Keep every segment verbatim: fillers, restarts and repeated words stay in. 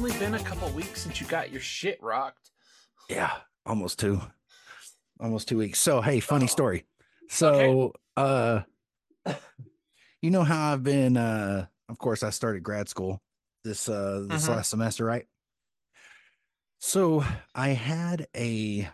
only been a couple weeks since you got your shit rocked. Yeah, almost two. Almost two weeks. So, hey, funny Oh. story. So, uh, you know how I've been, uh, of course, I started grad school this, uh, this Mhm. last semester, right? So I had a,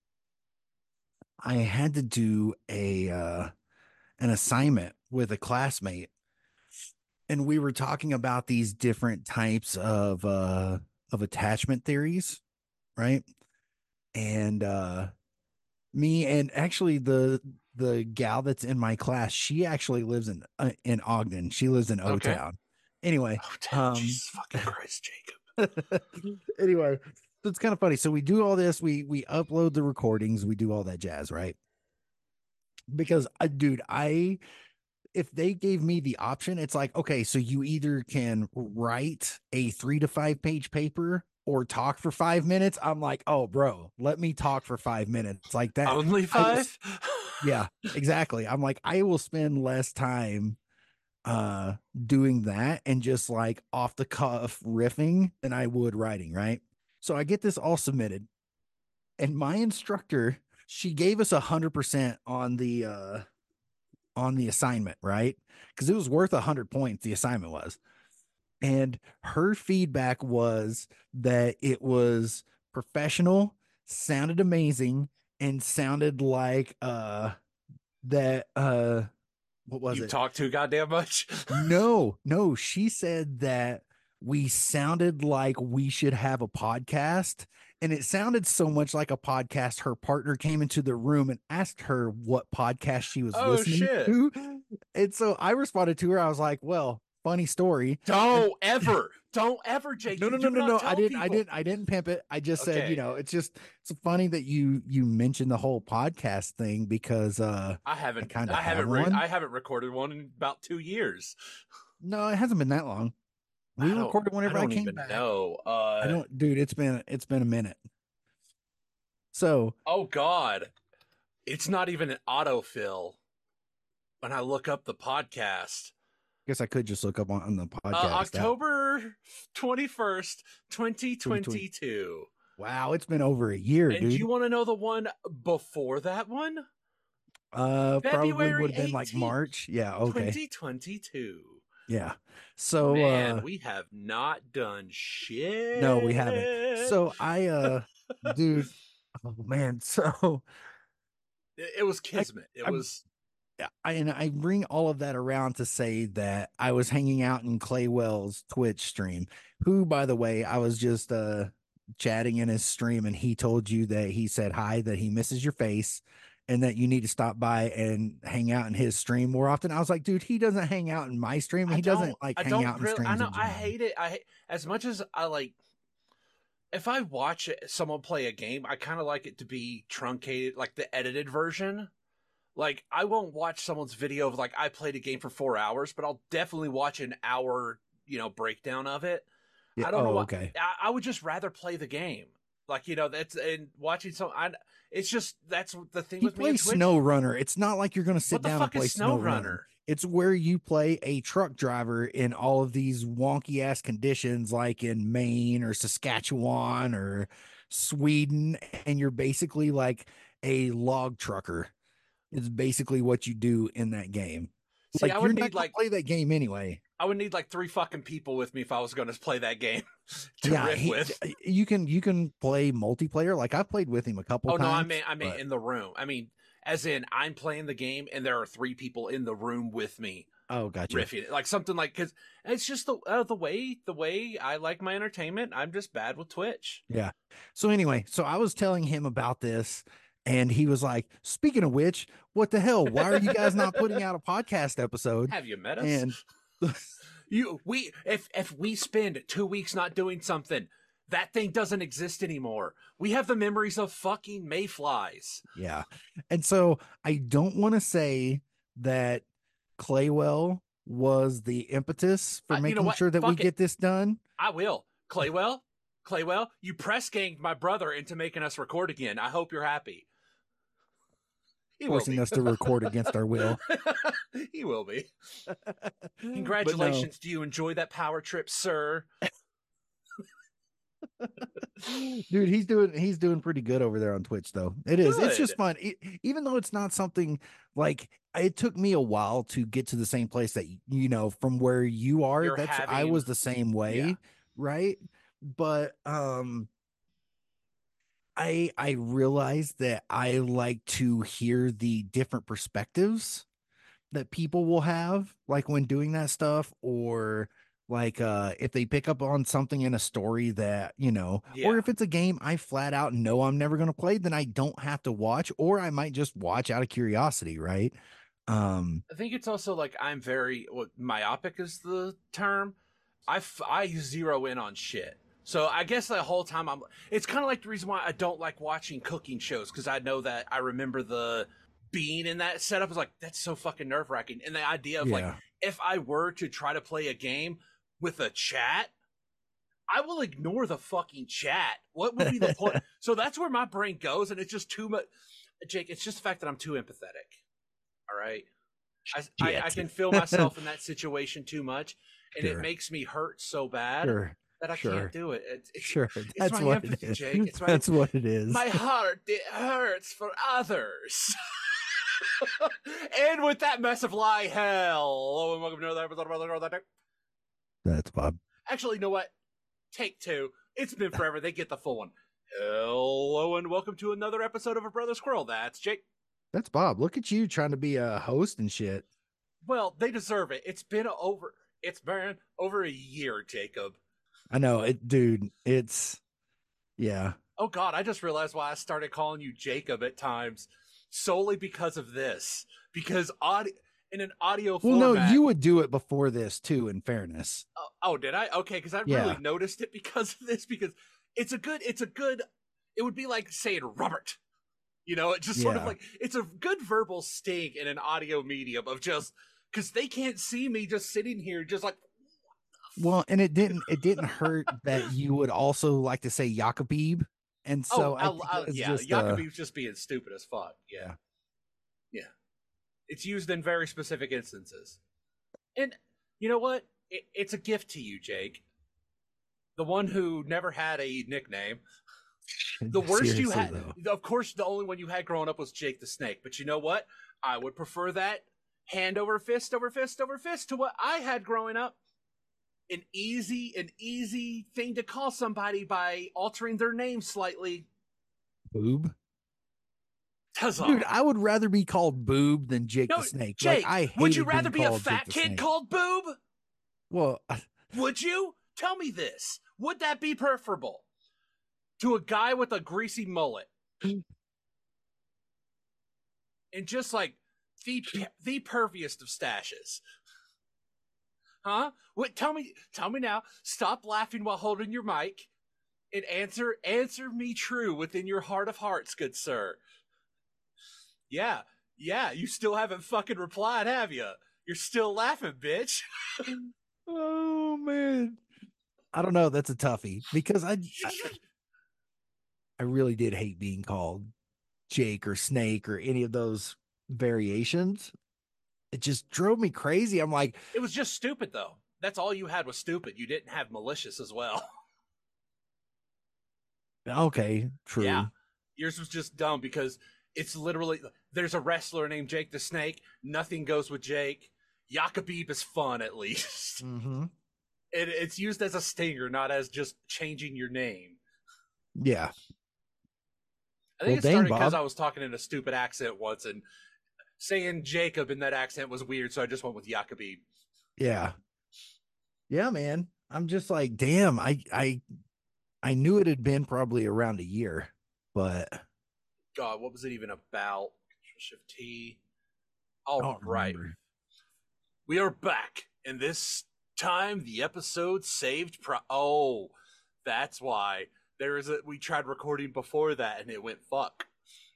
I had to do a, uh, an assignment with a classmate, and we were talking about these different types of, uh, of attachment theories, right? And, uh, me and actually the the gal that's in my class, she actually lives in uh, in Ogden. She lives in O Okay. Town. Anyway, Oh, damn, um, Jesus fucking Christ, Jacob. anyway, so it's kind of funny. So we do all this. We we upload the recordings. We do all that jazz, right? Because, uh, dude, I if they gave me the option, it's like, okay, so you either can write a three to five page paper or talk for five minutes. I'm like, oh, bro, let me talk for five minutes like that. Only I will, five? yeah, exactly. I'm like, I will spend less time uh doing that and just like off the cuff riffing than I would writing, right? So I get this all submitted, and my instructor, she gave us a hundred percent on the uh on the assignment, right? Because it was worth a hundred points, the assignment was. And her feedback was that it was professional, sounded amazing, and sounded like uh that uh what was You it? talk too goddamn much? No, no, she said that we sounded like we should have a podcast. And it sounded so much like a podcast. Her partner came into the room and asked her what podcast she was Oh, listening shit. to. And so I responded to her. I was like, well, funny story. And Don't ever, don't ever, Jake. no, You no, no, do no, not no. I tell didn't, I people. didn't, I didn't pimp it. I just said, you Okay. know, it's just, it's funny that you, you mentioned the whole podcast thing because, uh, I haven't, kind of I haven't, have re- one. I haven't recorded one in about two years. No, it hasn't been that long. We I don't, recorded whenever I I don't came even back. know. Uh, I don't, dude. It's been it's been a minute. So, oh God, it's not even an autofill when I look up the podcast. I guess I could just look up on, on the Uh, podcast. October twenty-first, twenty twenty twenty-two. Wow, it's been over a year, And dude. you want to know the one before that one? Uh, probably February would have been like eighteenth, March. Yeah, okay. twenty twenty-two. Yeah. So, Man, uh, we have not done shit. no, we haven't. So I, uh, dude, oh man. So it, it was kismet. I, it was. I, I, and I bring all of that around to say that I was hanging out in Clay Wells' Twitch stream, who, by the way, I was just, uh, chatting in his stream, and he told you that he said hi, that he misses your face, and that you need to stop by and hang out in his stream more often. I was like, dude, he doesn't hang out in my stream. I He don't. doesn't like I hang don't out in really. streams. I know. in I general. hate it. I as much as I like. If I watch someone play a game, I kind of like it to be truncated, like the edited version. Like, I won't watch someone's video of, like, I played a game for four hours, but I'll definitely watch an hour, you know, breakdown of it. Yeah. I don't oh, know why. Okay. I, I would just rather play the game. Like, you know, that's, and watching some, I, it's just, that's the thing He with me and plays Twitch. Snow Runner. It's not like you're going to sit What the down fuck and play is Snow SnowRunner? Runner. It's where you play a truck driver in all of these wonky ass conditions, like in Maine or Saskatchewan or Sweden, and you're basically like a log trucker. It's basically what you do in that game. See, Like, I you're would not need, going to like, play that game anyway. I would need, like, three fucking people with me if I was going to play that game to Yeah, riff he, with. you can you can play multiplayer. Like, I've played with him a couple Oh, times. no, I mean, I mean, but- in the room. I mean, as in, I'm playing the game and there are three people in the room with me. Oh, gotcha. Riffing, like something like, because it's just the uh, the way the way I like my entertainment. I'm just bad with Twitch. Yeah. So anyway, so I was telling him about this, and he was like, "Speaking of which, what the hell? Why are you guys not putting out a podcast episode?" Have you met us? And you we if if we spend two weeks not doing something, that thing doesn't exist anymore. We have the memories of fucking mayflies. yeah, and so I don't want to say that Claywell was the impetus for Uh, you know making what? sure that we Fuck it. get this done. I will. Claywell, Claywell, you press ganged my brother into making us record again. I hope you're happy. He will Forcing be. us to record against our will. He will be. But no. Congratulations. Do you enjoy that power trip, sir? Dude, he's doing he's doing pretty good over there on Twitch though. It is. It's Good. just fun. It, even though it's not something like it took me a while to get to the same place that you know from where you are. You're That's I having, was the same way, yeah, right? But um I I realized that I like to hear the different perspectives that people will have like when doing that stuff, or like uh if they pick up on something in a story that you know, or yeah. if it's a game I flat out know I'm never going to play, then I don't have to watch, or I might just watch out of curiosity, right? um I think it's also like I'm very what myopic is the term. I f- I zero in on shit. So I guess the whole time I'm. It's kind of like the reason why I don't like watching cooking shows because I know that I remember the being in that setup is like that's so fucking nerve wracking, and the idea of like yeah. if I were to try to play a game with a chat, I will ignore the fucking chat. What would be the point? So that's where my brain goes, and it's just too much. Jake, it's just the fact that I'm too empathetic. All right. I, I, I Shit. can feel myself in that situation too much, and it Sure. makes me hurt so bad Sure. that I Sure. can't do it. It's, it's, Sure. it's That's my what empathy, it is. Jake. It's my That's what it is. my heart. It hurts for others. And with that massive lie, hello and welcome to another episode of Brother Girl That Dick. That's Bob. Actually, you know what? Take two. It's been forever. They get the full one. Hello and welcome to another episode of A Brother Squirrel. That's Jake. That's Bob. Look at you trying to be a host and shit. Well, they deserve it. It's been over. It's been over a year, Jacob. I know it, dude. It's yeah. Oh God, I just realized why I started calling you Jacob at times, solely because of this. Because audio in an audio Well, format. no, you would do it before this too. In fairness, Oh, oh, did I? Okay, because I Yeah. really noticed it because of this. Because it's a good. It's a good. It would be like saying Robert. You know, it just sort of Yeah. like it's a good verbal sting in an audio medium of just because they can't see me just sitting here, just like. well, and it didn't it didn't hurt that you would also like to say Jakobib, and so Oh, I I'll, think I'll, it's yeah, just uh, Jakobib's just being stupid as fuck. Yeah. Yeah. It's used in very specific instances. And you know what? It, it's a gift to you, Jake. The one who never had a nickname. The worst you seriously, had, though. of course, the only one you had growing up was Jake the Snake. But you know what? I would prefer that hand over fist over fist over fist to what I had growing up. An easy, an easy thing to call somebody by altering their name slightly. Boob, Huzzah. dude. I would rather be called Boob than Jake No, the Snake. Jake, like I would you hated rather being be a called fat Jake the kid Snake. called Boob? Well, I- Would you? Tell me this. Would that be preferable to a guy with a greasy mullet? And just like the the perviest of stashes. Huh? What tell me tell me now. Stop laughing while holding your mic and answer answer me true within your heart of hearts, good sir. Yeah. Yeah, you still haven't fucking replied, have you? You're still laughing, bitch. oh man, I don't know. That's a toughie because I, I I really did hate being called Jake or Snake or any of those variations. It just drove me crazy. I'm like, It was just stupid, though. That's all you had was stupid. You didn't have malicious as well. okay, true. Yeah. Yours was just dumb because it's literally there's a wrestler named Jake the Snake. Nothing goes with Jake. Jakobib is fun, at least. Mm-hmm. It, it's used as a stinger, not as just changing your name. Yeah. I think Well, it dang, started because Bob. I was talking in a stupid accent once, and saying Jacob in that accent was weird, so I just went with Jakobib. Yeah. Yeah, man. I'm just like, damn, I I I knew it had been probably around a year, but God, what was it even about? Control Shift T. I All don't right. remember. We are back, and this time the episode saved. Pro- oh, that's why there is a. We tried recording before that, and it went fuck.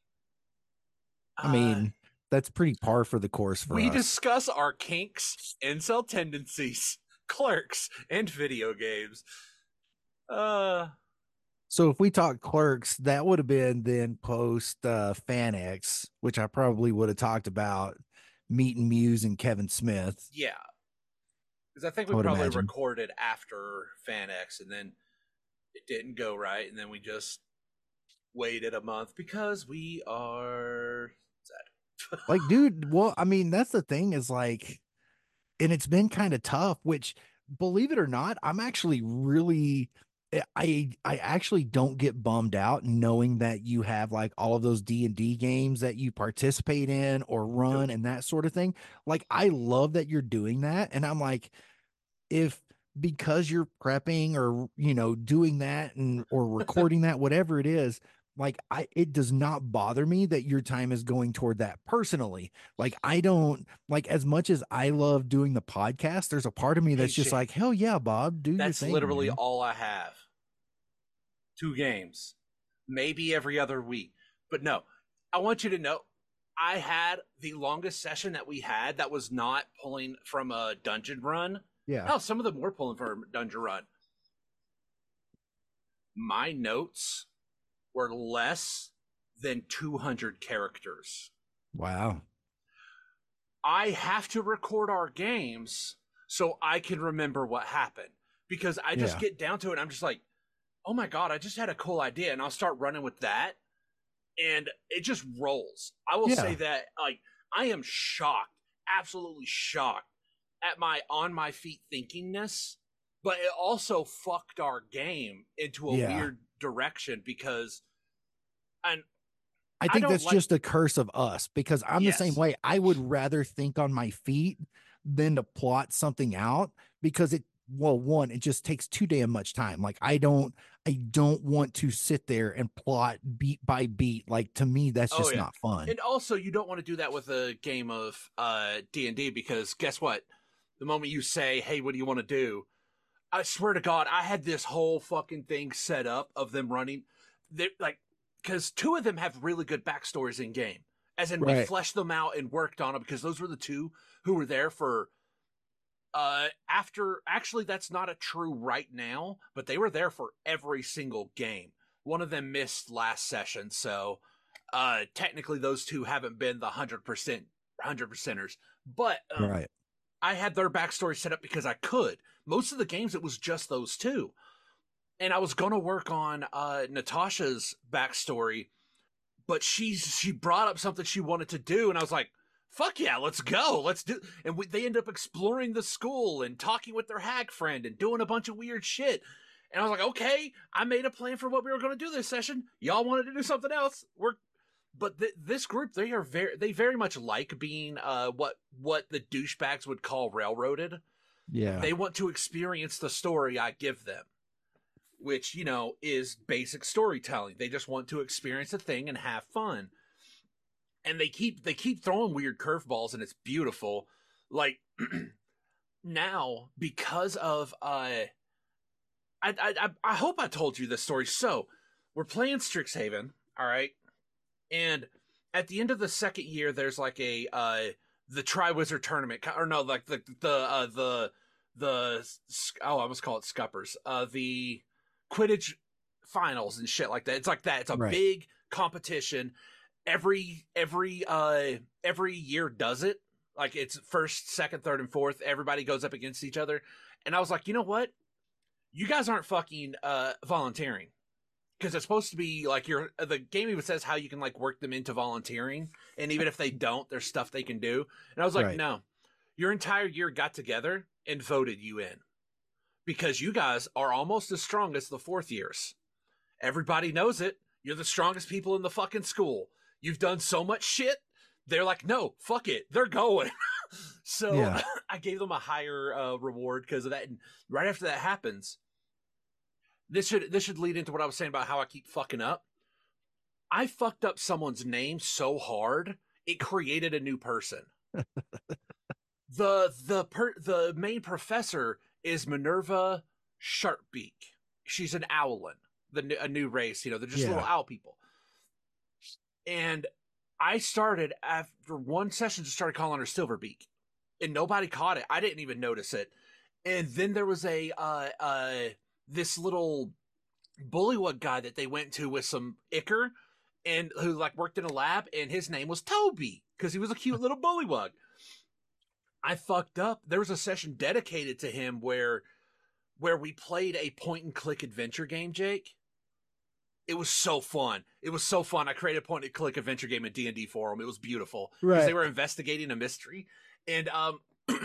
I mean, uh, that's pretty par for the course for we us. We discuss our kinks, incel tendencies, clerks, and video games. Uh. So if we talk Clerks, that would have been then post uh, FanX, which I probably would have talked about meeting Muse and Kevin Smith. Yeah. Because I think we I probably imagine. recorded after FanX, and then it didn't go right, and then we just waited a month because we are sad. Like, dude, well, I mean, that's the thing is like, and it's been kind of tough, which believe it or not, I'm actually really eh, I I actually don't get bummed out knowing that you have like all of those D and D games that you participate in or run and that sort of thing. Like I love that you're doing that, and I'm like, if because you're prepping or you know doing that and or recording that, whatever it is, like I it does not bother me that your time is going toward that personally. Like I don't like, as much as I love doing the podcast, there's a part of me Hey, that's just Shane, like, hell yeah, Bob, do your that's thing. literally man. all I have. Two games, maybe every other week. But no, I want you to know, I had the longest session that we had that was not pulling from a dungeon run. Yeah. Hell, some of them were pulling from a dungeon run. My notes were less than two hundred characters. Wow. I have to record our games so I can remember what happened, because I just Yeah. get down to it and I'm just like, oh my God, I just had a cool idea, and I'll start running with that, and it just rolls. I will Yeah. say that, like, I am shocked, absolutely shocked at my on my feet thinkingness, but it also fucked our game into a Yeah. weird direction because, and I I think don't that's like- just a curse of us, because I'm the same Yes. way. I would rather think on my feet than to plot something out, because it, well, one, it just takes too damn much time. Like I don't, I don't want to sit there and plot beat by beat. Like to me, that's Oh, just yeah. not fun. And also, you don't want to do that with a game of uh, D and D, because guess what? The moment you say, hey, what do you want to do? I swear to God, I had this whole fucking thing set up of them running. They like, because two of them have really good backstories in game. As in, we Right. fleshed them out and worked on them, because those were the two who were there for, uh, after, actually, that's not a true right now, but they were there for every single game. One of them missed last session, so uh, technically those two haven't been the one hundred percent, one hundred percenters. But um, Right. I had their backstory set up because I could. Most of the games, it was just those two. And I was going to work on uh, Natasha's backstory, but she, she brought up something she wanted to do, and I was like, fuck yeah, let's go, let's do. And we, they end up exploring the school and talking with their hag friend and doing a bunch of weird shit. And I was like, okay, I made a plan for what we were going to do this session. Y'all wanted to do something else. We're, but th- this group, they are very, they very much like being uh, what what the douchebags would call railroaded. Yeah. They want to experience the story I give them, which, you know, is basic storytelling. They just want to experience a thing and have fun. And they keep they keep throwing weird curveballs, and it's beautiful. Like now, because of uh I, I I hope I told you this story. So we're playing Strixhaven, all right, and at the end of the second year, there's like a uh, the Triwizard tournament, or no, like the the uh, the the oh, I almost call it Scuppers, uh, the Quidditch finals and shit like that. It's like that. It's a Right. big competition. Every every uh every year does it. Like it's first, second, third, and fourth. Everybody goes up against each other, and I was like, you know what? You guys aren't fucking uh, volunteering, because it's supposed to be like you're. The game even says how you can like work them into volunteering, and even if they don't, there's stuff they can do. And I was like, Right. no, your entire year got together and voted you in, because you guys are almost as strong as the fourth years. Everybody knows it. You're the strongest people in the fucking school. You've done so much shit. They're like, no, fuck it. They're going. So Yeah. I gave them a higher uh, reward because of that. And right after that happens, this should this should lead into what I was saying about how I keep fucking up. I fucked up someone's name so hard it created a new person. the the per, the main professor is Minerva Sharpbeak. She's an owlin, the a new race. You know, they're just Yeah. little owl people. And I started after one session, just started calling her Silverbeak, and nobody caught it. I didn't even notice it. And then there was a uh, uh, this little bullywug guy that they went to with some ichor, and who like worked in a lab, and his name was Toby because he was a cute little bullywug. I fucked up. There was a session dedicated to him where where we played a point and click adventure game, Jake. It was so fun. It was so fun. I created a point and click adventure game in D and D forum. It was beautiful because Right. they were investigating a mystery, and um,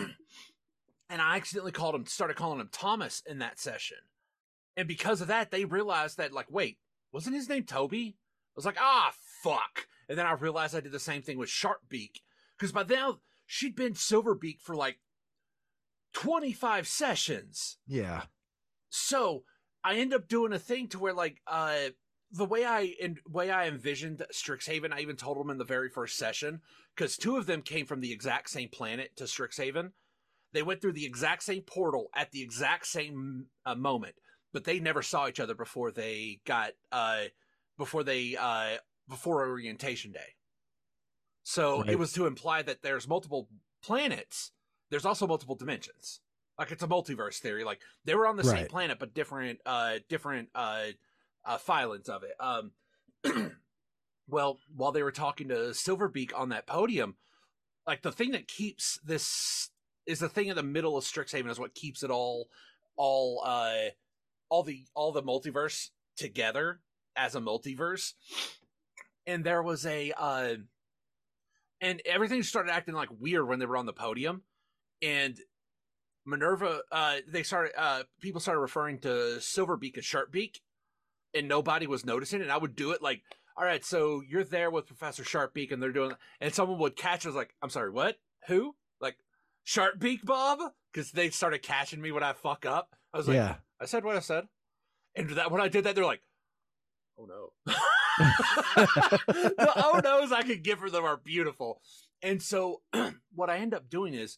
and I accidentally called him, started calling him Thomas in that session, and because of that, they realized that like, wait, wasn't his name Toby? I was like, ah, fuck, and then I realized I did the same thing with Sharpbeak because by now she'd been Silverbeak for like twenty-five sessions. Yeah. So I end up doing a thing to where like uh. The way I in way I envisioned Strixhaven, I even told them in the very first session, because two of them came from the exact same planet to Strixhaven. They went through the exact same portal at the exact same uh, moment, but they never saw each other before they got uh, before they uh, before orientation day. So Right. it was to imply that there's multiple planets. There's also multiple dimensions. Like it's a multiverse theory. Like they were on the Right. same planet, but different, uh, different. Uh, Uh, filings of it. Um, well, while they were talking to Silverbeak on that podium, like the thing that keeps this is the thing in the middle of Strixhaven is what keeps it all, all, uh, all the all the multiverse together as a multiverse. And there was a, uh, and everything started acting like weird when they were on the podium, and Minerva, uh, they started, uh, people started referring to Silverbeak as Sharpbeak. And nobody was noticing it. And I would do it like, all right, so you're there with Professor Sharpbeak and they're doing, and someone would catch us like, I'm sorry, what? Who? Like, Sharpbeak Bob? Because they started catching me when I fuck up. I was like, Yeah. I said what I said. And that when I did that, they're like, oh no. The oh no's I could give for them are beautiful. And so what I end up doing is,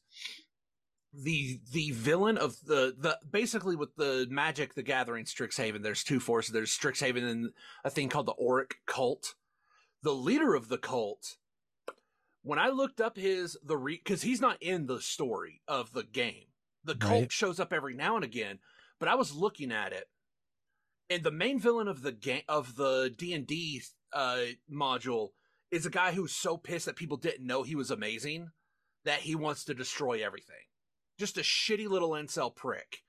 the the villain of the the basically with the Magic the Gathering Strixhaven, there's two forces. There's Strixhaven and a thing called the Auric Cult. The leader of the cult, when I looked up his the re because he's not in the story of the game. The cult Right. shows up every now and again, but I was looking at it, and the main villain of the game of the D and D uh, module is a guy who's so pissed that people didn't know he was amazing that he wants to destroy everything. Just a shitty little incel prick.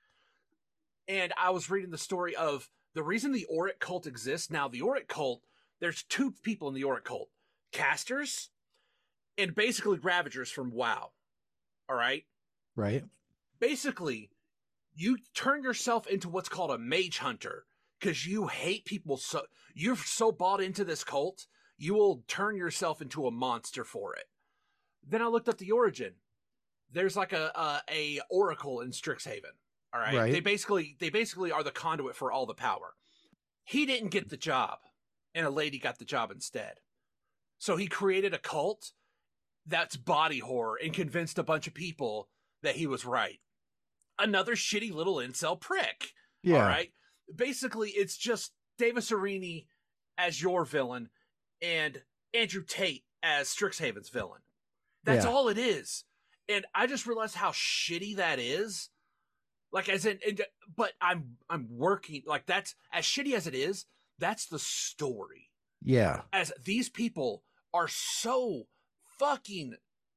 And I was reading the story of the reason the Auric Cult exists. Now, the Auric Cult, there's two people in the Auric Cult. Casters and basically Ravagers from WoW. All right? Right. Basically, you turn yourself into what's called a mage hunter because you hate people so... You're so bought into this cult, you will turn yourself into a monster for it. Then I looked up the origin. There's like a, a a oracle in Strixhaven. All right? Right. They basically they basically are the conduit for all the power. He didn't get the job, and a lady got the job instead. So he created a cult that's body horror and convinced a bunch of people that he was right. Another shitty little incel prick. Yeah. All right? Basically, it's just Davis Arini as your villain and Andrew Tate as Strixhaven's villain. That's Yeah. all it is. And I just realized how shitty that is. Like, as in, and, but I'm I'm working, like, that's, as shitty as it is, that's the story. Yeah. As these people are so fucking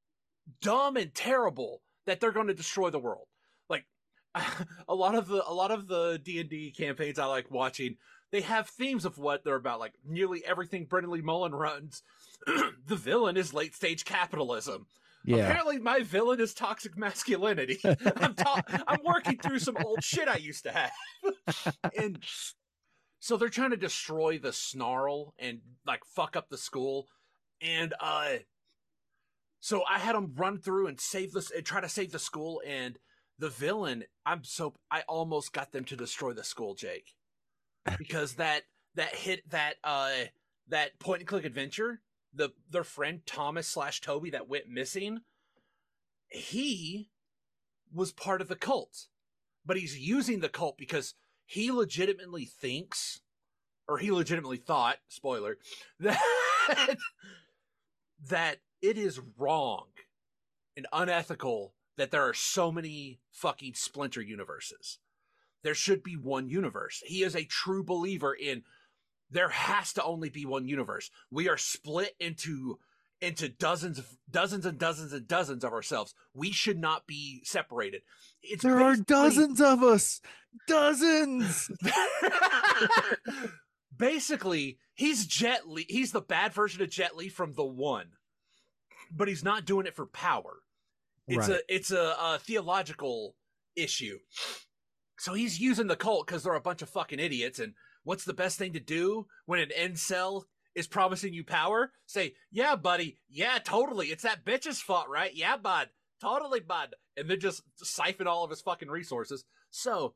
dumb and terrible that they're going to destroy the world. Like, a lot of the, a lot of the D and D campaigns I like watching, they have themes of what they're about. Like, nearly everything Brennan Lee Mullen runs, the villain is late stage capitalism. Yeah. Apparently, my villain is toxic masculinity. I'm ta- I'm working through some old shit I used to have, and so they're trying to destroy the Snarl and like fuck up the school, and uh, so I had them run through and save this and try to save the school. And the villain, I'm so I almost got them to destroy the school, Jake, because that that hit that uh that point and click adventure. The their friend Thomas slash Toby that went missing, he was part of the cult, but he's using the cult because he legitimately thinks, or he legitimately thought, spoiler, that that it is wrong and unethical that there are so many fucking Splinter universes. There should be one universe. He is a true believer in there has to only be one universe. We are split into into dozens of dozens and dozens and dozens of ourselves. We should not be separated. It's there are dozens of us. Dozens. Basically, he's Jet Li. He's the bad version of Jet Li from The One, but he's not doing it for power. It's right. a it's a, a theological issue. So he's using the cult because they're a bunch of fucking idiots. And what's the best thing to do when an incel is promising you power? Say, yeah, buddy. Yeah, totally. It's that bitch's fault, right? Yeah, bud. Totally, bud. And then just siphon all of his fucking resources. So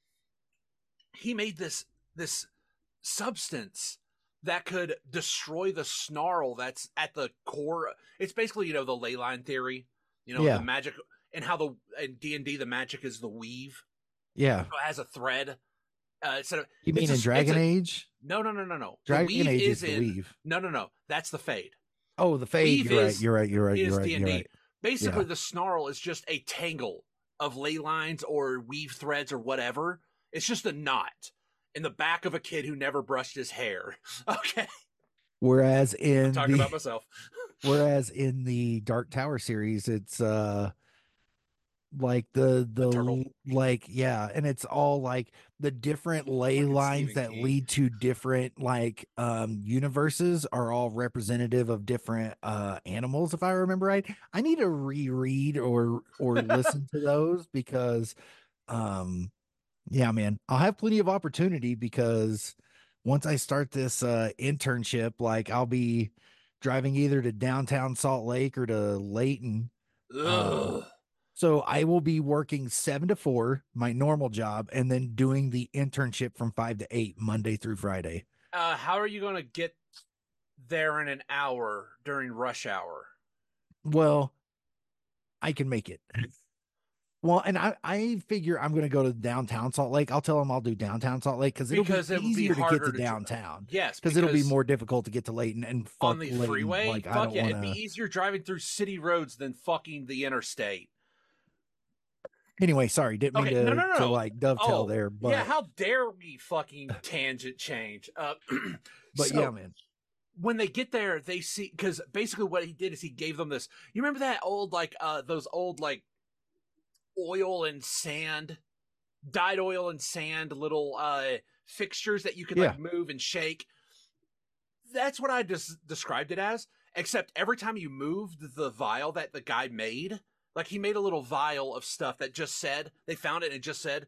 he made this this substance that could destroy the snarl that's at the core. It's basically, you know, the ley line theory, you know, yeah. the magic, and how the in D and D the magic is the weave. Yeah. So it has a thread. Uh, instead of, you mean in a, Dragon a, Age? No, no, no, no, no. Dragon Age is, is the in, weave. No, no, no. That's the fade. Oh, the fade. You're, is, right, you're right. You're right. You're right. You're right. You're right. Basically, yeah. the snarl is just a tangle of ley lines or weave threads or whatever. It's just a knot in the back of a kid who never brushed his hair. Okay. Whereas in I'm talking the, about myself. Whereas in the Dark Tower series, it's uh like the the, the like yeah, and it's all like the different ley lines Stephen that King. lead to different like um universes are all representative of different uh animals, if I remember right. I need to reread or or listen to those because um yeah, man, I'll have plenty of opportunity because once I start this uh internship, like I'll be driving either to downtown Salt Lake or to Layton. Uh, so I will be working seven to four, my normal job, and then doing the internship from five to eight, Monday through Friday. Uh, how are you going to get there in an hour during rush hour? Well, I can make it. Well, and I, I figure I'm going to go to downtown Salt Lake. I'll tell them I'll do downtown Salt Lake because it'll because be it easier be to get to to downtown. Dr- yes, because it'll be more difficult to get to Layton and fuck on the Layton. freeway. Like, fuck I don't yeah, wanna... it'd be easier driving through city roads than fucking the interstate. Anyway, sorry, didn't okay, mean to, no, no, no. to like dovetail oh, there. But yeah, how dare we fucking tangent change? Uh, but so, yeah, man. When they get there, they see because basically what he did is he gave them this. You remember that old like uh those old like oil and sand, dyed oil and sand little uh fixtures that you could like yeah. move and shake. That's what I just described it as. Except every time you moved the vial that the guy made. Like, he made a little vial of stuff that just said, they found it and it just said,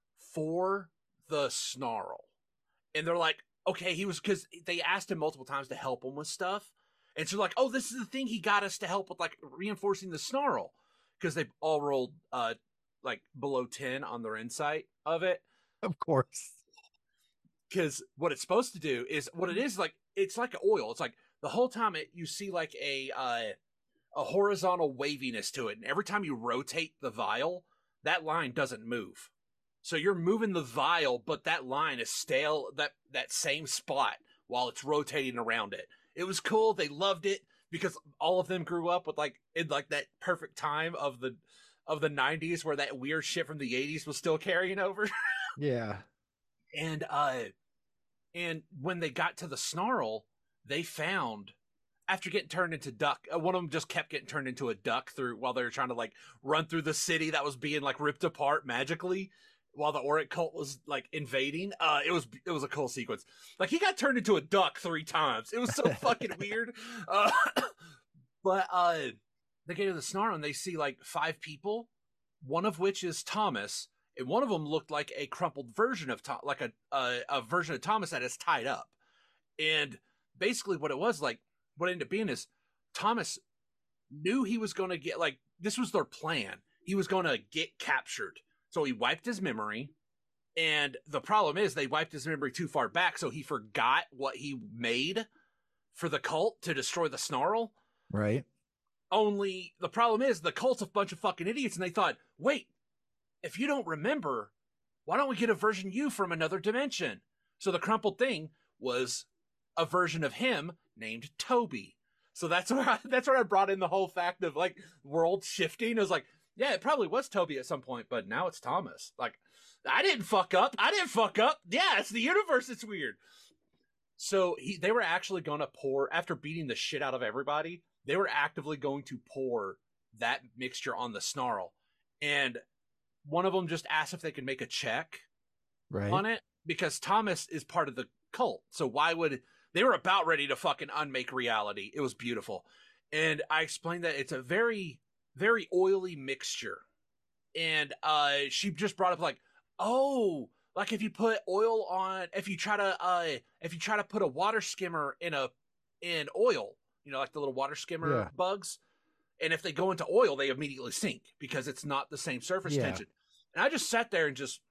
for the snarl. And they're like, okay, he was, because they asked him multiple times to help him with stuff. And so, like, oh, this is the thing he got us to help with, like, reinforcing the snarl. Because they all rolled, uh, like, below ten on their insight of it. Of course. Because what it's supposed to do is, what it is, like, it's like oil. It's like, the whole time it, you see, like, a, uh, a horizontal waviness to it. And every time you rotate the vial, that line doesn't move. So you're moving the vial, but that line is stale, that, that same spot while it's rotating around it. It was cool. They loved it because all of them grew up with like, in like that perfect time of the, of the nineties where that weird shit from the eighties was still carrying over. Yeah. And, uh, and when they got to the snarl, they found, after getting turned into duck, uh, one of them just kept getting turned into a duck through while they were trying to like run through the city that was being like ripped apart magically while the Auric cult was like invading. Uh, it was it was a cool sequence. Like he got turned into a duck three times. It was so fucking weird. Uh, but uh, they get to the snarl and they see like five people, one of which is Thomas, and one of them looked like a crumpled version of Tom, like a, a a version of Thomas that is tied up. And basically, what it was like. What ended up being is Thomas knew he was going to get, like, this was their plan. He was going to get captured. So he wiped his memory. And the problem is they wiped his memory too far back. So he forgot what he made for the cult to destroy the snarl. Right. Only the problem is the cult's a bunch of fucking idiots. And they thought, wait, if you don't remember, why don't we get a version of you from another dimension? So the crumpled thing was a version of him named Toby. So that's where I, that's where I brought in the whole fact of like world shifting. I was like, yeah, it probably was Toby at some point, but now it's Thomas. Like, I didn't fuck up. I didn't fuck up. Yeah, it's the universe. It's weird. So he, they were actually going to pour, after beating the shit out of everybody, they were actively going to pour that mixture on the Snarl. And one of them just asked if they could make a check right. on it because Thomas is part of the cult. So why would they were about ready to fucking unmake reality. It was beautiful. And I explained that it's a very, very oily mixture. And uh, she just brought up like, oh, like if you put oil on, if you try to, uh, if you try to put a water skimmer in a, in oil, you know, like the little water skimmer Yeah. bugs. And if they go into oil, they immediately sink because it's not the same surface Yeah. tension. And I just sat there and just,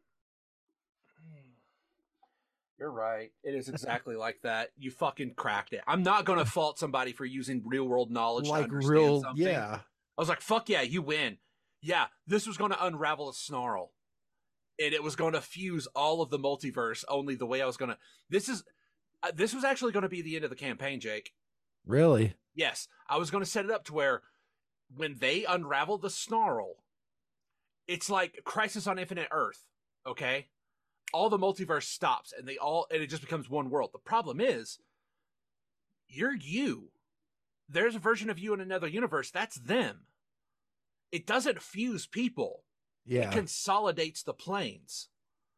you're right. It is exactly like that. You fucking cracked it. I'm not going to fault somebody for using real world knowledge Like to understand real, something. yeah. I was like, fuck yeah, you win. Yeah, this was going to unravel a Snarl. And it was going to fuse all of the multiverse only the way I was going to. This is, uh, this was actually going to be the end of the campaign, Jake. Really? Yes. I was going to set it up to where when they unravel the Snarl, it's like Crisis on Infinite Earth, okay? All the multiverse stops and they all and it just becomes one world. The problem is you're you. There's a version of you in another universe. That's them. It doesn't fuse people. Yeah. It consolidates the planes.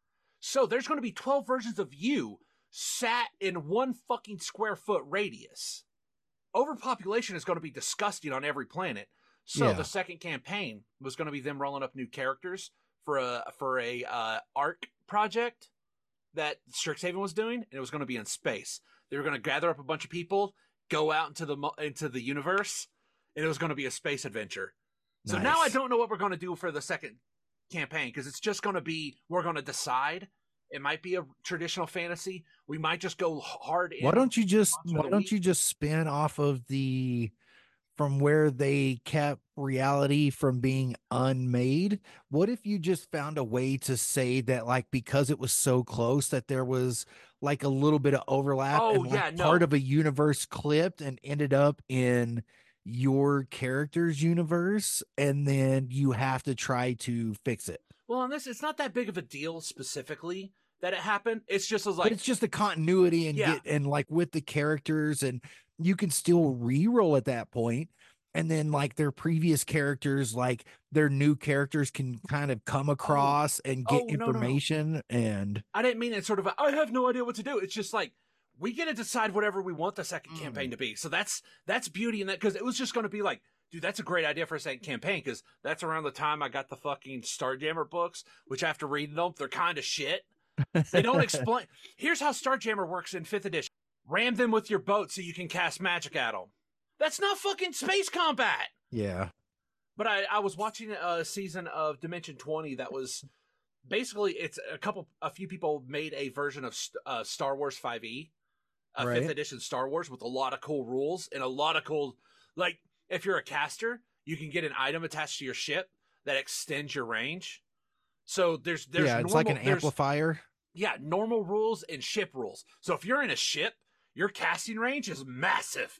So there's going to be twelve versions of you sat in one fucking square foot radius. Overpopulation is going to be disgusting on every planet. So Yeah. the second campaign was going to be them rolling up new characters for a for a uh, arc project that Strixhaven was doing, and it was going to be in space. They were going to gather up a bunch of people, go out into the into the universe, and it was going to be a space adventure. So Nice. now I don't know what we're going to do for the second campaign because it's just going to be we're going to decide. It might be a traditional fantasy. We might just go hard in. Why don't you just Monster of why the don't Week. you just spin off of the from where they kept reality from being unmade? What if you just found a way to say that, like, because it was so close that there was like a little bit of overlap Oh, and like yeah, no. part of a universe clipped and ended up in your character's universe, and then you have to try to fix it. Well, on this, it's not that big of a deal specifically that it happened. It's just as But like it's just the continuity and Yeah. get and like with the characters, and you can still re-roll at that point, and then like their previous characters, like their new characters can kind of come across and get Oh, no, no, no. information. And I didn't mean it sort of a, I have no idea what to do. It's just like we get to decide whatever we want the second Mm. campaign to be. So that's that's beauty in that because it was just going to be like, dude, that's a great idea for a second campaign because that's around the time I got the fucking Starjammer books, which after reading them, they're kind of shit. They don't explain. Here's how Starjammer works in fifth edition. Ram them with your boat so you can cast magic at them. That's not fucking space combat. yeah, But I, I was watching a season of Dimension twenty that was basically it's a couple, a few people made a version of uh, Star Wars five E, a Right. fifth edition Star Wars with a lot of cool rules and a lot of cool, like if you're a caster, you can get an item attached to your ship that extends your range. So there's there's yeah, it's normal, like an there's- amplifier. Yeah, normal rules and ship rules. So if you're in a ship, your casting range is massive.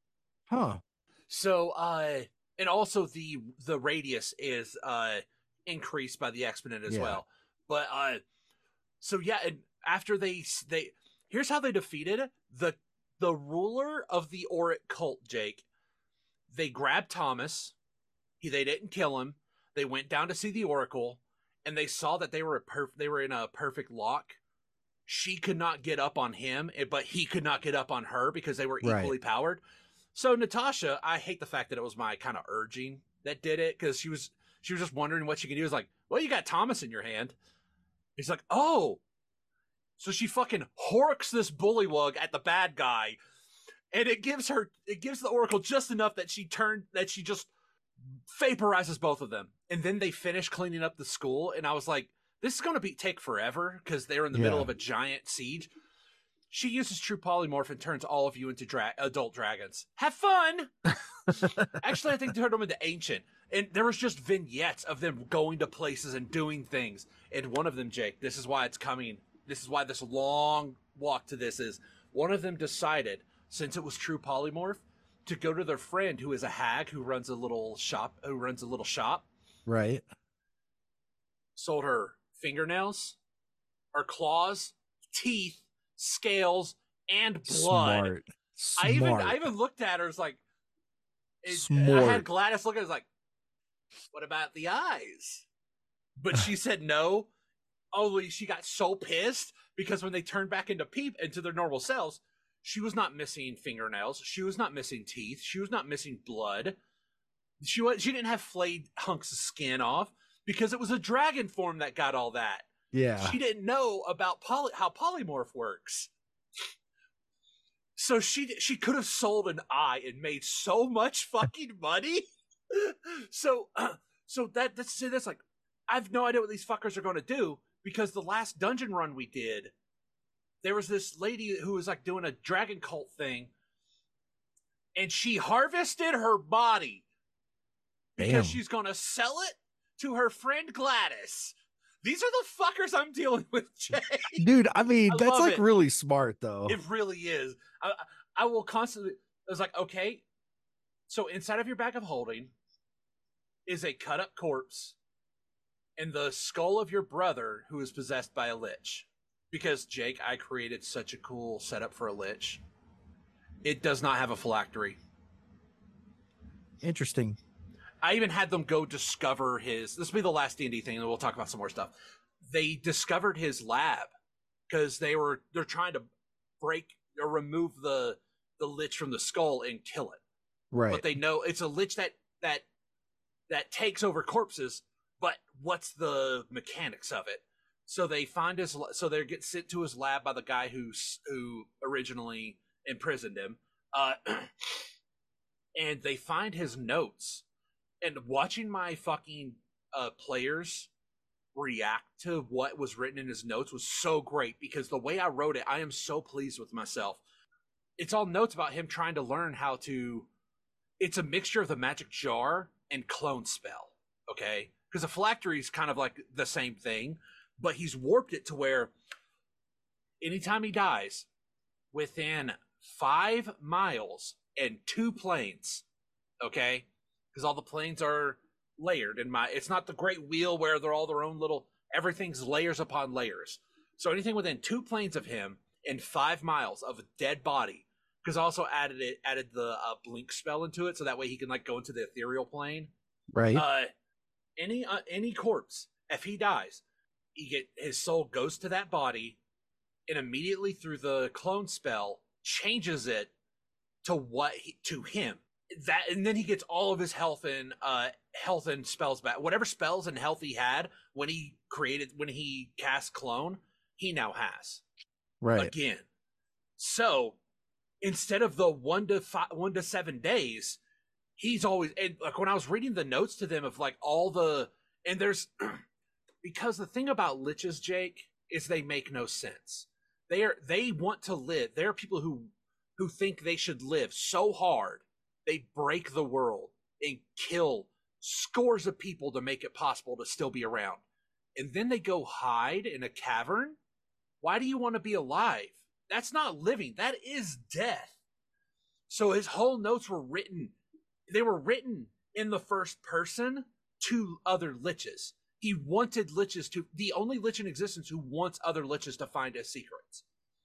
Huh. So, uh, and also the the radius is uh increased by the exponent as Yeah. well. But uh, so yeah, and after they they here's how they defeated the the ruler of the Auric cult, Jake. They grabbed Thomas. He they didn't kill him. They went down to see the Oracle, and they saw that they were a perf- they were in a perfect lock. She could not get up on him, but he could not get up on her because they were Right. equally powered. So Natasha, I hate the fact that it was my kind of urging that did it because she was she was just wondering what she could do. It was like, well, you got Thomas in your hand. He's like, oh, so she fucking horks this bullywug at the bad guy, and it gives her it gives the Oracle just enough that she turned that she just vaporizes both of them, and then they finish cleaning up the school. And I was like, this is going to be take forever because they're in the middle Yeah. of a giant siege. She uses true polymorph and turns all of you into dra- adult dragons. Have fun! Actually, I think they turned them into ancient. And there was just vignettes of them going to places and doing things. And one of them, Jake, this is why it's coming. This is why this long walk to this is. One of them decided, since it was true polymorph, to go to their friend who is a hag who runs a little shop. Who runs a little shop. Right. Sold her fingernails, her claws, teeth, scales, and blood. Smart. I even Smart. I even looked at her as like, it, I Smart. had Gladys look at it, like, what about the eyes? But she said no. Only she got so pissed because when they turned back into peep into their normal selves, she was not missing fingernails. She was not missing teeth. She was not missing blood. She was, she didn't have flayed hunks of skin off because it was a dragon form that got all that. Yeah. She didn't know about poly, how polymorph works. So she she could have sold an eye and made so much fucking money. so uh, so that that's that's like, I have no idea what these fuckers are going to do, because the last dungeon run we did, there was this lady who was like doing a dragon cult thing, and she harvested her body because Damn. she's going to sell it to her friend Gladys. These are the fuckers I'm dealing with, Jay. Dude, I mean, I that's like it. really smart, though. It really is. I, I will constantly, I was like, okay, so inside of your bag of holding is a cut up corpse and the skull of your brother who is possessed by a lich. Because, Jake, I created such a cool setup for a lich. It does not have a phylactery. Interesting. I even had them go discover his, this will be the last D and D thing, and we'll talk about some more stuff. They discovered his lab because they were, they're trying to break or remove the the lich from the skull and kill it. Right. But they know it's a lich that that that takes over corpses, but what's the mechanics of it? So they find his, so they get sent to his lab by the guy who's who originally imprisoned him. Uh, and they find his notes. And watching my fucking uh, players react to what was written in his notes was so great, because the way I wrote it, I am so pleased with myself. It's all notes about him trying to learn how to, it's a mixture of the magic jar and clone spell, okay? Because a phylactery is kind of like the same thing, but he's warped it to where anytime he dies, within five miles and two planes, okay? Because all the planes are layered in my, it's not the great wheel where they're all their own little, everything's layers upon layers. So anything within two planes of him and five miles of a dead body, because also added it, added the uh, blink spell into it, so that way he can like go into the ethereal plane. Right. Uh, any uh, any corpse, if he dies, he get his soul goes to that body, and immediately through the clone spell changes it to what he, to him. That, and then he gets all of his health and uh health and spells back. Whatever spells and health he had when he created, when he cast clone, he now has. Right. Again. So instead of the one to five, one to seven days, he's always, and like when I was reading the notes to them of like all the, and there's because the thing about liches, Jake, is they make no sense. They are, they want to live. There are people who who think they should live so hard they break the world and kill scores of people to make it possible to still be around. And then they go hide in a cavern? Why do you want to be alive? That's not living. That is death. So his whole notes were written, they were written in the first person to other liches. He wanted liches to, the only lich in existence who wants other liches to find his secrets.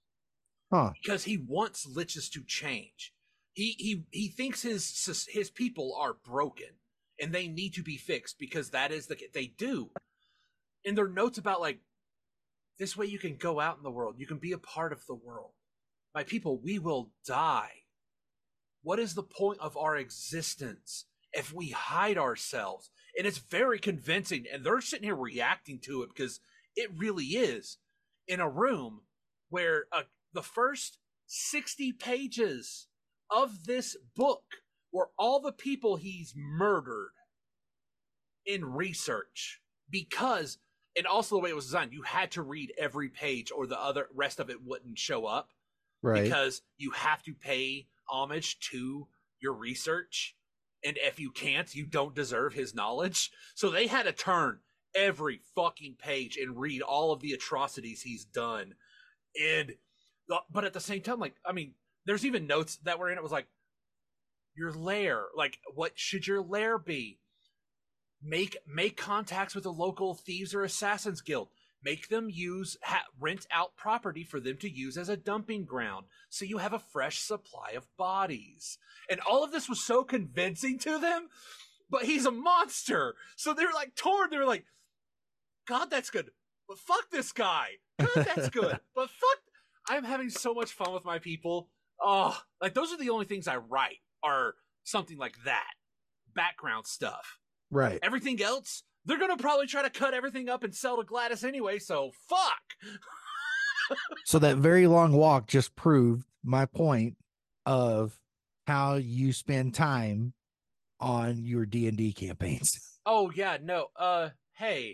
Huh. Because he wants liches to change. He he he thinks his his people are broken and they need to be fixed, because that is the, they do. In their notes about like, this way you can go out in the world, you can be a part of the world. My people, we will die. What is the point of our existence if we hide ourselves? And it's very convincing, and they're sitting here reacting to it because it really is. In a room where uh, the first sixty pages of this book were all the people he's murdered in research, because, and also the way it was designed, you had to read every page or the other rest of it wouldn't show up. Right. Because you have to pay homage to your research, and if you can't, you don't deserve his knowledge. So they had to turn every fucking page and read all of the atrocities he's done. And but at the same time, like, I mean, there's even notes that were in it was like, your lair, like, what should your lair be? Make make contacts with the local thieves or assassins guild. Make them use ha- rent out property for them to use as a dumping ground, so you have a fresh supply of bodies. And all of this was so convincing to them, but he's a monster. So they're like torn. They're like, God, that's good, but fuck this guy. God, that's good, but fuck. I'm having so much fun with my people. Oh, like those are the only things I write are something like that, background stuff. Right. Everything else, they're going to probably try to cut everything up and sell to Gladys anyway, so fuck. So that very long walk just proved my point of how you spend time on your D and D campaigns. Oh, yeah, no. Uh, hey.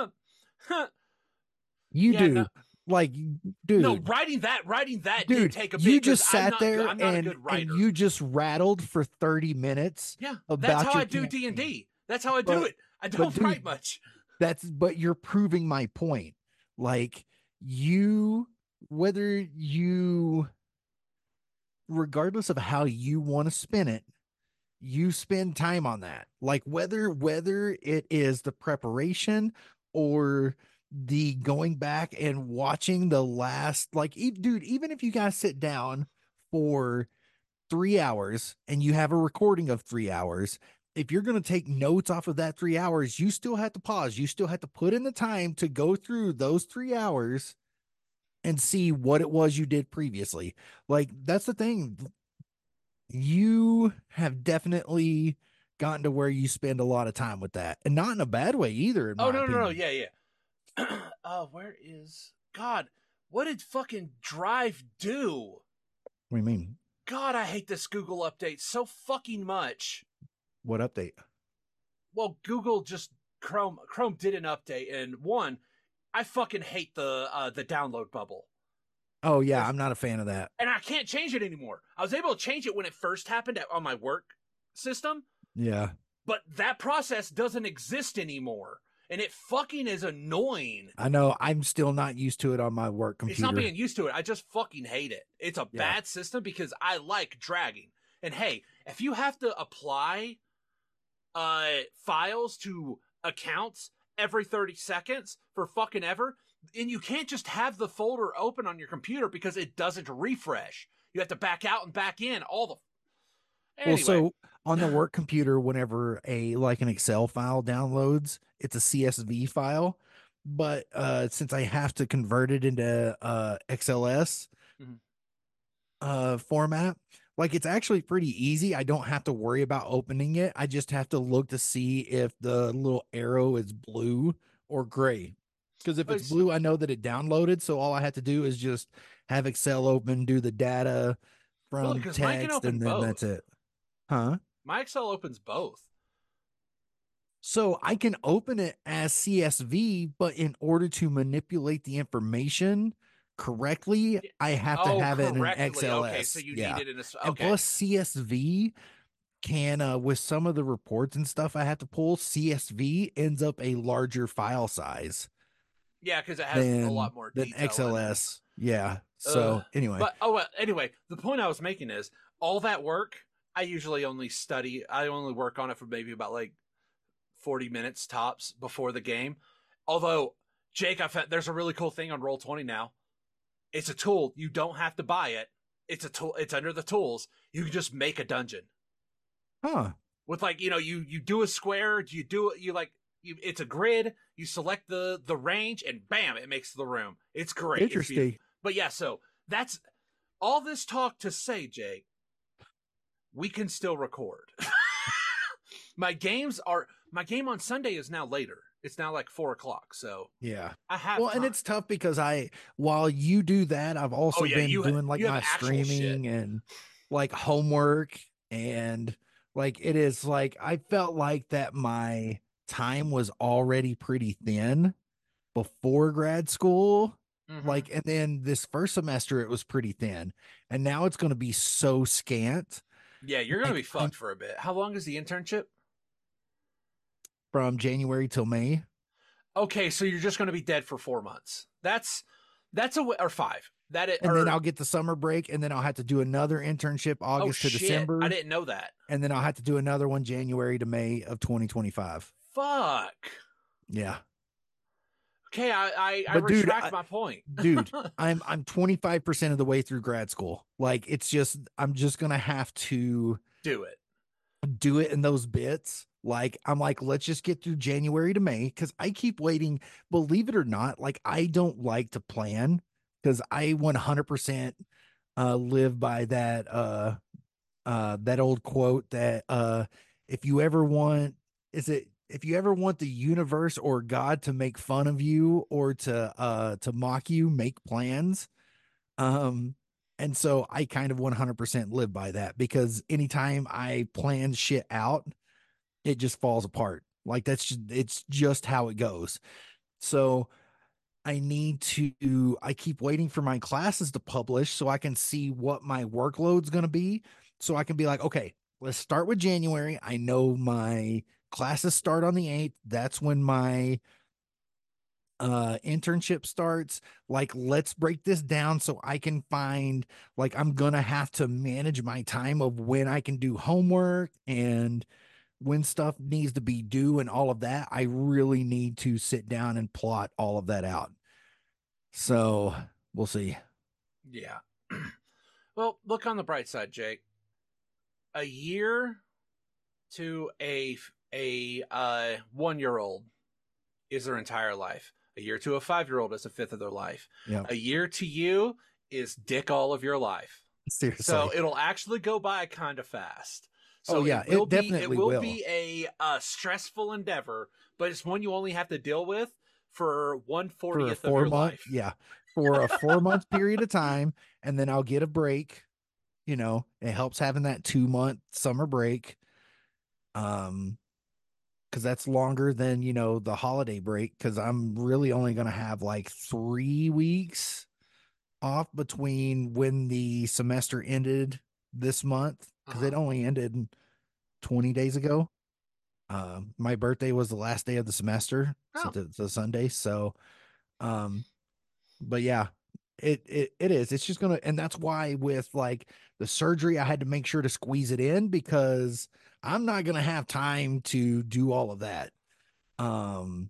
You yeah, do. No. Like, dude. No, writing that, writing that dude, did take a bit. You just sat not, there I'm not and, a good writer. and you just rattled for thirty minutes. Yeah, about that's how your I do campaign. D and D. That's how I but, do it. I don't dude, write much. That's, but you're proving my point. Like, you, whether you, regardless of how you want to spin it, you spend time on that. Like whether, whether it is the preparation or the going back and watching the last, like, dude, even if you guys sit down for three hours and you have a recording of three hours, if you're going to take notes off of that three hours, you still have to pause. You still have to put in the time to go through those three hours and see what it was you did previously. Like, that's the thing. You have definitely gotten to where you spend a lot of time with that, and not in a bad way either. In oh, my no, opinion. no, no. Yeah, yeah. uh, where is God? What did fucking Drive do? What do you mean? God, I hate this Google update so fucking much. What update? Well, Google just Chrome Chrome did an update, and one, I fucking hate the uh, the download bubble. Oh yeah, it's, I'm not a fan of that, and I can't change it anymore. I was able to change it when it first happened on my work system. Yeah, but that process doesn't exist anymore. And it fucking is annoying. I know. I'm still not used to it on my work computer. It's not being used to it. I just fucking hate it. It's a yeah. bad system because I like dragging. And hey, if you have to apply uh, files to accounts every thirty seconds for fucking ever, and you can't just have the folder open on your computer because it doesn't refresh. You have to back out and back in all the... Anyway. Well, so on the work computer, whenever a like an Excel file downloads, it's a C S V file. But uh, since I have to convert it into uh, X L S mm-hmm. uh, format, like it's actually pretty easy. I don't have to worry about opening it. I just have to look to see if the little arrow is blue or gray. Because if it's blue, I know that it downloaded. So all I have to do is just have Excel open, do the data from well, text, and then both. That's it. Huh? My Excel opens both. So I can open it as C S V, but in order to manipulate the information correctly, I have to oh, have correctly. it in X L S. Okay, so you yeah. need it in a... Okay. And plus C S V can, uh, with some of the reports and stuff I have to pull, C S V ends up a larger file size. Yeah, because it has than, a lot more detail than X L S. Yeah. So uh, anyway. But, oh, well, anyway, the point I was making is all that work, I usually only study, I only work on it for maybe about like forty minutes tops before the game. Although, Jake, I found there's a really cool thing on Roll twenty now. It's a tool. You don't have to buy it. It's a tool. It's under the tools. You can just make a dungeon. Huh. With like, you know, you, you do a square, you do you like, you, it's a grid, you select the, the range and bam, it makes the room. It's great. Interesting. It's but yeah, so that's all this talk to say, Jake. We can still record. my games are my game on Sunday is now later. It's now like four o'clock. So yeah, I have. Well, time. And it's tough because I, while you do that, I've also oh, yeah, been you doing have, like you my streaming shit. And like homework and like it is like I felt like that my time was already pretty thin before grad school. Mm-hmm. Like, and then this first semester it was pretty thin, and now it's going to be so scant. Yeah, you're going to be fucked for a bit. How long is the internship? From January till May. Okay, so you're just going to be dead for four months. That's that's a or five. That it, and or, then I'll get the summer break, and then I'll have to do another internship August oh, to shit. December. I didn't know that. And then I'll have to do another one January to May of twenty twenty-five. Fuck. Yeah. Okay, I I, I But dude, retract I, my point. dude, I'm I'm twenty-five percent of the way through grad school. Like it's just I'm just gonna have to Do it. do it in those bits. Like I'm like, let's just get through January to May because I keep waiting. Believe it or not, like I don't like to plan because I one hundred percent uh live by that uh uh that old quote that uh if you ever want is it if you ever want the universe or God to make fun of you or to uh to mock you, make plans. Um, and so I kind of one hundred percent live by that because anytime I plan shit out, it just falls apart. Like that's just, it's just how it goes. So I need to, I keep waiting for my classes to publish so I can see what my workload's going to be. So I can be like, okay, let's start with January. I know my classes start on the eighth. That's when my uh internship starts. Like let's break this down so I can find, like I'm gonna have to manage my time of when I can do homework and when stuff needs to be due and all of that. I really need to sit down and plot all of that out. So we'll see. Yeah. Well, look on the bright side, Jake. A year to a a uh, one year old is their entire life. A year to a five year old is a fifth of their life. Yeah, A year to you is dick all of your life. So seriously. it'll actually go by kind of fast. Oh So yeah, it will it be it definitely will will. be a, a stressful endeavor, but it's one you only have to deal with for one For a fortieth of four your month, life. yeah, for a four month period of time, and then I'll get a break. You know, it helps having that two month summer break. Um, because that's longer than you know the holiday break because I'm really only going to have like three weeks off between when the semester ended this month because Uh-huh. it only ended twenty days ago. Um, my birthday was the last day of the semester, so Oh, the, the Sunday. So, um, but yeah, it it it is. It's just gonna, and that's why with like the surgery, I had to make sure to squeeze it in because I'm not gonna have time to do all of that. Um,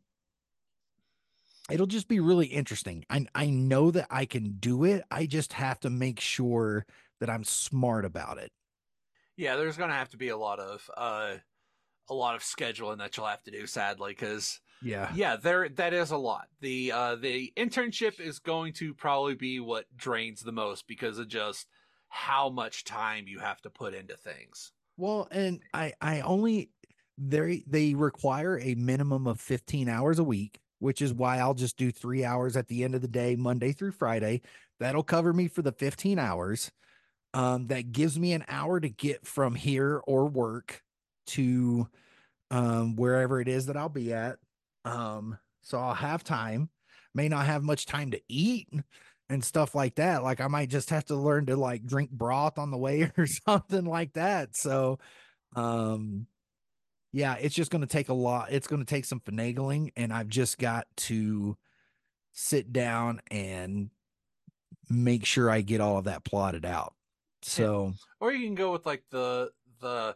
it'll just be really interesting. I I know that I can do it. I just have to make sure that I'm smart about it. yeah. There's gonna have to be a lot of uh, a lot of scheduling that you'll have to do, sadly, because Yeah. yeah, there that is a lot. The uh, the internship is going to probably be what drains the most because of just how much time you have to put into things. Well, and I I only they they require a minimum of fifteen hours a week, which is why I'll just do three hours at the end of the day, Monday through Friday. That'll cover me for the fifteen hours. Um, that gives me an hour to get from here or work to um, wherever it is that I'll be at. Um, so I'll have time, may not have much time to eat and stuff like that. Like I might just have to learn to like drink broth on the way or something like that. So, um, yeah, it's just going to take a lot. It's going to take some finagling, and I've just got to sit down and make sure I get all of that plotted out. Yeah. So, Or you can go with like the the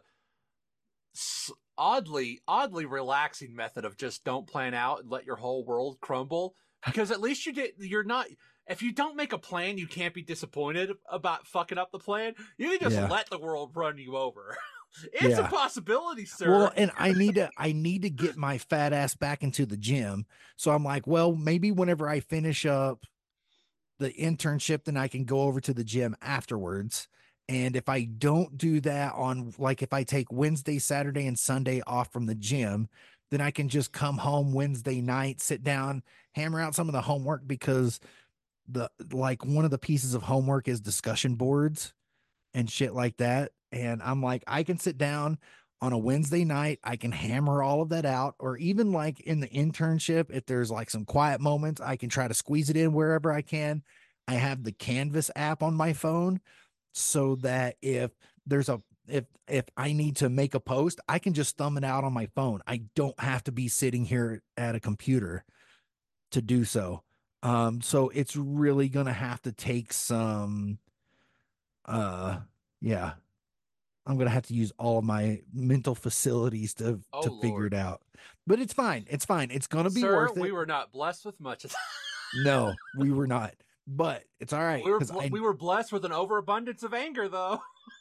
oddly oddly relaxing method of just don't plan out and let your whole world crumble, because at least you did you're not, if you don't make a plan you can't be disappointed about fucking up the plan. You can just yeah, let the world run you over. It's a yeah. possibility, Well, sir. and I need to I need to get my fat ass back into the gym. So I'm like, well, maybe whenever I finish up the internship, then I can go over to the gym afterwards. And if I don't do that on like if I take Wednesday, Saturday, and Sunday off from the gym, then I can just come home Wednesday night, sit down, hammer out some of the homework because the like one of the pieces of homework is discussion boards and shit like that. And I'm like, I can sit down on a Wednesday night, I can hammer all of that out, or even like in the internship, if there's like some quiet moments, I can try to squeeze it in wherever I can. I have the Canvas app on my phone so that if there's a if if I need to make a post, I can just thumb it out on my phone. I don't have to be sitting here at a computer to do so. Um, so it's really gonna have to take some uh yeah, I'm gonna have to use all of my mental facilities to Oh to figure it lord. out. but it's fine. It's fine. It's going to be Sir, worth it. we were not blessed with much of that. No, we were not, but it's all right. We were, 'cause I, we were blessed with an overabundance of anger, though.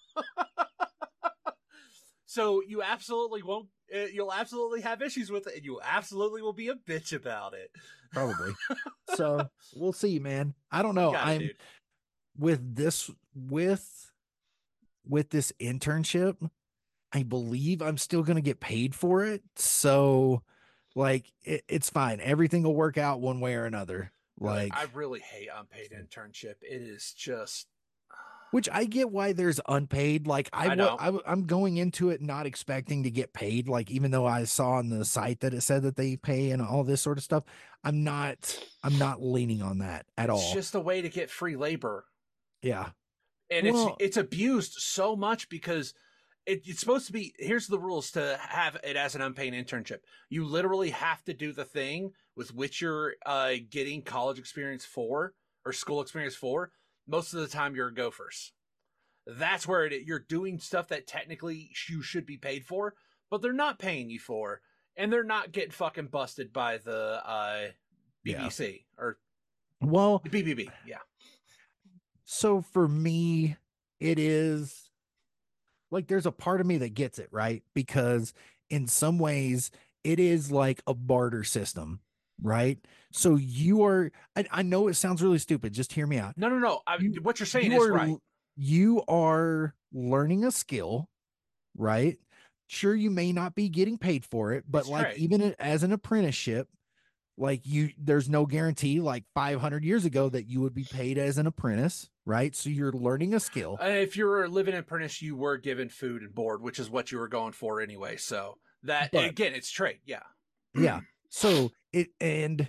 So you absolutely won't, uh, you'll absolutely have issues with it, and you absolutely will be a bitch about it. probably. So we'll see, man. I don't know. You got it, I'm dude. with this, with, with this internship, I believe I'm still going to get paid for it. So like, it, it's fine. Everything will work out one way or another. Like, I really hate unpaid internship. It is just, which I get why there's unpaid. Like I, I know. I, I'm going into it not expecting to get paid. Like even though I saw on the site that it said that they pay and all this sort of stuff, I'm not, I'm not leaning on that at all. It's just a way to get free labor. Yeah. And Well- it's it's abused so much because it, it's supposed to be, here's the rules to have it as an unpaid internship. You literally have to do the thing with which you're uh, getting college experience for or school experience for. Most of the time you're gophers. That's where it, you're doing stuff that technically you should be paid for, but they're not paying you for. And they're not getting fucking busted by the uh, B B C Yeah. or Well, B B B. Yeah. so for me, it is like there's a part of me that gets it, right? Because in some ways, it is like a barter system, right? So you are, I, I know it sounds really stupid. Just hear me out. No, no, no. I, You- what you're saying you is are, right. You are learning a skill, right? Sure, you may not be getting paid for it, but It's like trade. even as an apprenticeship, like you, there's no guarantee like five hundred years ago that you would be paid as an apprentice, right? So you're learning a skill. Uh, if you were a living apprentice, you were given food and board, which is what you were going for anyway. So that, But- again, it's trade. Yeah. Yeah. So it, and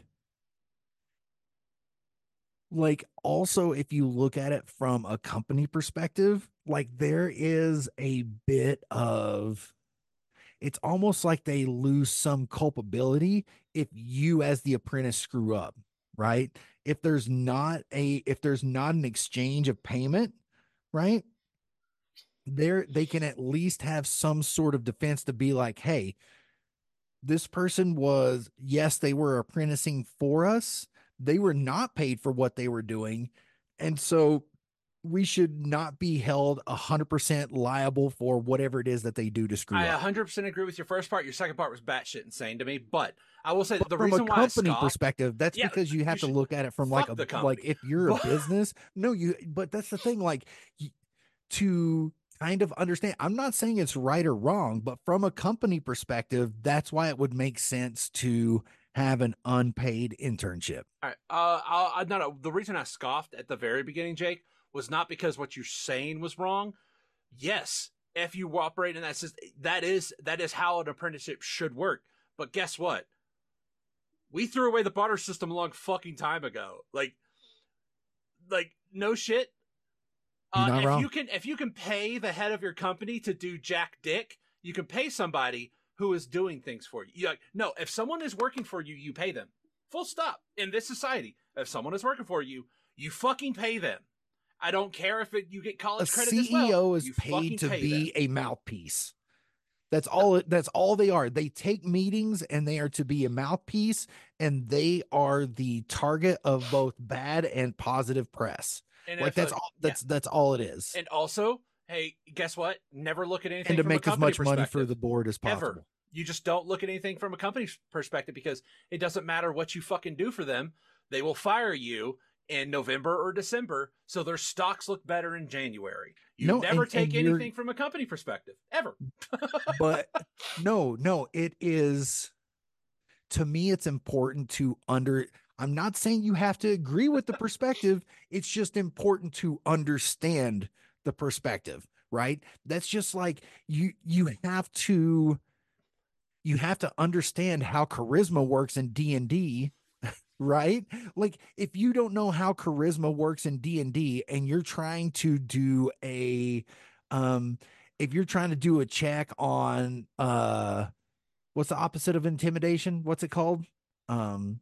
like also if you look at it from a company perspective, like there is a bit of, it's almost like they lose some culpability if you as the apprentice screw up, right? If there's not a, if there's not an exchange of payment, right? There, they can at least have some sort of defense to be like, hey, this person was, yes, they were apprenticing for us. They were not paid for what they were doing. And so we should not be held a hundred percent liable for whatever it is that they do to screw I up. one hundred percent agree with your first part. Your second part was batshit insane to me. But I will say that the From reason a why company I scoffed, perspective, that's Yeah, because you have you to should- look at it from like fuck a the company. like if you're a But- business, no, you. But that's the thing, like y- to kind of understand. I'm not saying it's right or wrong, but from a company perspective, that's why it would make sense to have an unpaid internship. All right. Uh, I'll, I, no, no. The reason I scoffed at the very beginning, Jake, was not because what you're saying was wrong. Yes, if you operate in that system, that is that is how an apprenticeship should work. But guess what? We threw away the barter system a long fucking time ago. Like, like no shit. You're Uh, not if wrong. you can, if you can pay the head of your company to do jack dick, you can pay somebody who is doing things for you. You like, no, if someone is working for you, you pay them. Full stop. In this society, if someone is working for you, you fucking pay them. I don't care if it, you get A college credit C as E well. O is You paid fucking to pay be them. a mouthpiece. That's all. it- That's all they are. They take meetings and they are to be a mouthpiece, and they are the target of both bad and positive press. And Like if that's a- all. yeah. That's that's all it is. And also, hey, guess what? Never look at anything And to from make a as company much money for perspective. the board as possible. Ever. You just don't look at anything from a company's perspective because it doesn't matter what you fucking do for them. They will fire you in November or December, so their stocks look better in January. You No, never and- take and you're- anything from a company perspective, ever. But no, no, it is. To me, it's important to under. I'm not saying you have to agree with the perspective. It's just important to understand the perspective, right? That's just like you. You have to. You have to understand how charisma works in D and D, right? Like if you don't know how charisma works in D and D and you're trying to do a um if you're trying to do a check on uh what's the opposite of intimidation? What's it called? Um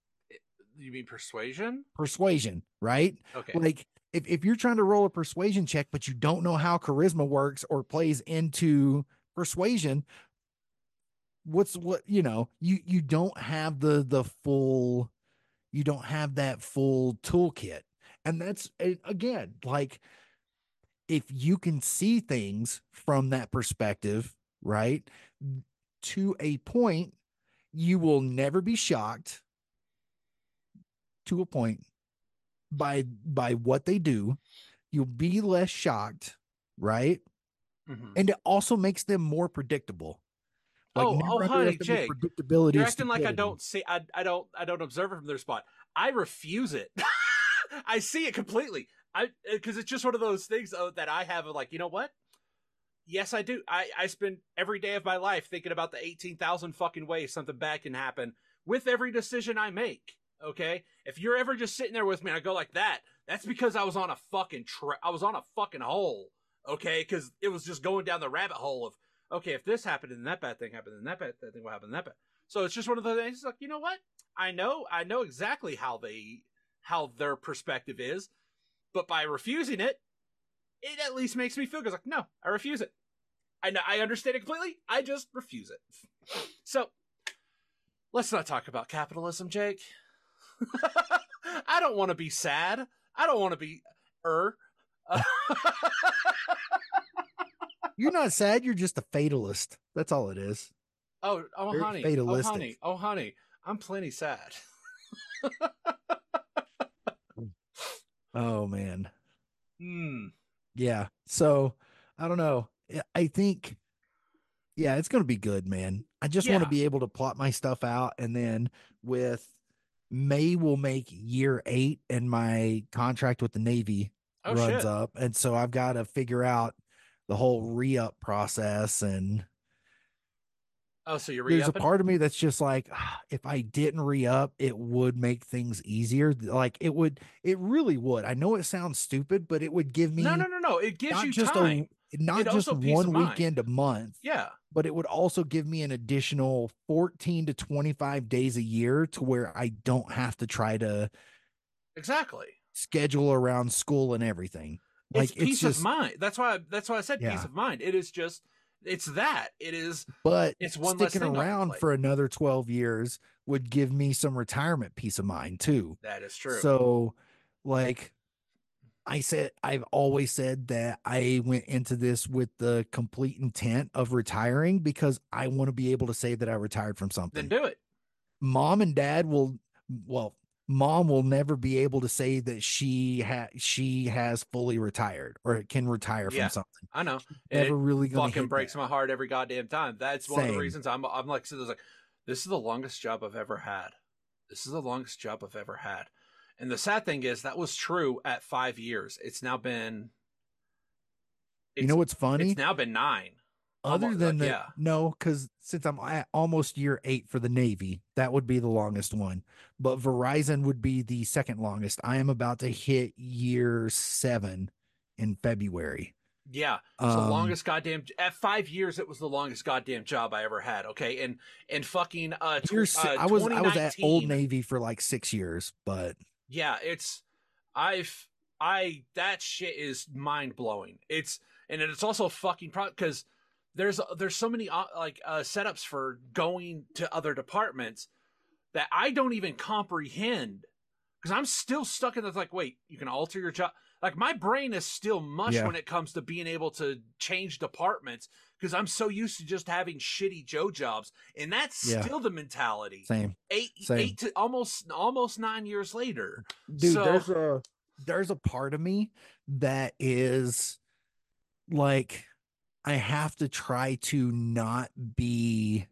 You mean persuasion? persuasion, right? Okay. Like if, if you're trying to roll a persuasion check, but you don't know how charisma works or plays into persuasion, what's what, you know, you you don't have the the full, you don't have that full toolkit. And that's a- again, like, if you can see things from that perspective, right? To a point, you will never be shocked, to a point, by by what they do. You'll be less shocked, right? Mhm. And it also makes them more predictable. Like, Oh, oh, never honey, underestimate Jake, predictability you're of acting like I stupidity. don't see. I, I don't. I don't observe it from their spot. I refuse it. I see it completely. I because it's just one of those things uh, that I have. Of like, you know what? Yes, I do. I I spend every day of my life thinking about the eighteen thousand fucking ways something bad can happen with every decision I make. Okay, if you're ever just sitting there with me and I go like that, that's because I was on a fucking tra- I was on a fucking hole. Okay, because it was just going down the rabbit hole of, okay, if this happened and that bad thing happened and that bad thing will happen and that bad. So it's just one of those things. Like, you know what? I know I know exactly how they how their perspective is, but by refusing it, it at least makes me feel good. It's like, no, I refuse it. I know I understand it completely. I just refuse it. So let's not talk about capitalism, Jake. I don't want to be sad. I don't want to be er. Uh, You're not sad, you're just a fatalist. That's all it is. oh, oh, Very honey, oh, honey, fatalistic. oh, honey. I'm plenty sad. Oh man. Hmm. Yeah. So I don't know. I- I think, yeah, it's gonna be good, man. I just want to Yeah. be able to plot my stuff out, and then with May will make year eight and my contract with the Navy Oh runs shit. up. And so I've got to figure out the whole re-up process. And Oh, so you're there's a re-upping? part of me that's just like, "Ah, if I didn't re-up, it would make things easier. Like, it would, it really would. I know it sounds stupid, but it would give No, no, me no, no. It gives not you just a, time. not It just also peace of one mind. weekend a month, Yeah. but it would also give me an additional fourteen to twenty-five days a year to where I don't have to try to Exactly. schedule around school and everything. It's Like, it's peace of just, mind. That's why. That's why I said peace yeah. of mind. It is just. It's that. It is. But It's one less sticking thing on your around plate. for another twelve years would give me some retirement peace of mind too. That is true. So, like I said, I've always said that I went into this with the complete intent of retiring because I want to be able to say that I retired from Then something. do it. Mom and dad will, well, mom will never be able to say that she ha- she has fully retired or can retire from Yeah, something. I know, and Never it really going to fucking hit that. breaks my heart every goddamn time. That's one of the Same. reasons I'm. I'm like, so there's like, this is the longest job I've ever had. This is the longest job I've ever had. And the sad thing is that was true at five years. It's now been. You know It's what's it's funny? now been nine. Other Almost than like the, yeah. no, because since I'm at almost year eight for the Navy, that would be the longest one. But Verizon would be the second longest. I am about to hit year seven in February. Yeah, it's the Um, longest goddamn at five years. It was the longest goddamn job I ever had. Okay, and and fucking uh, year tw- si- uh I was I was at Old twenty nineteen. Navy for like six years, but Yeah, it's I've I that shit is mind blowing. It's and it's also fucking pro because there's there's so many uh, like uh, setups for going to other departments that I don't even comprehend because I'm still stuck in the like, wait, you can alter your job. Like my brain is still mush yeah, when it comes to being able to change departments because I'm so used to just having shitty Joe jobs, and that's yeah, still the mentality. same, Eight, same. eight to almost almost nine years later. Dude, So there's a there's a part of me that is like, I have to try to not be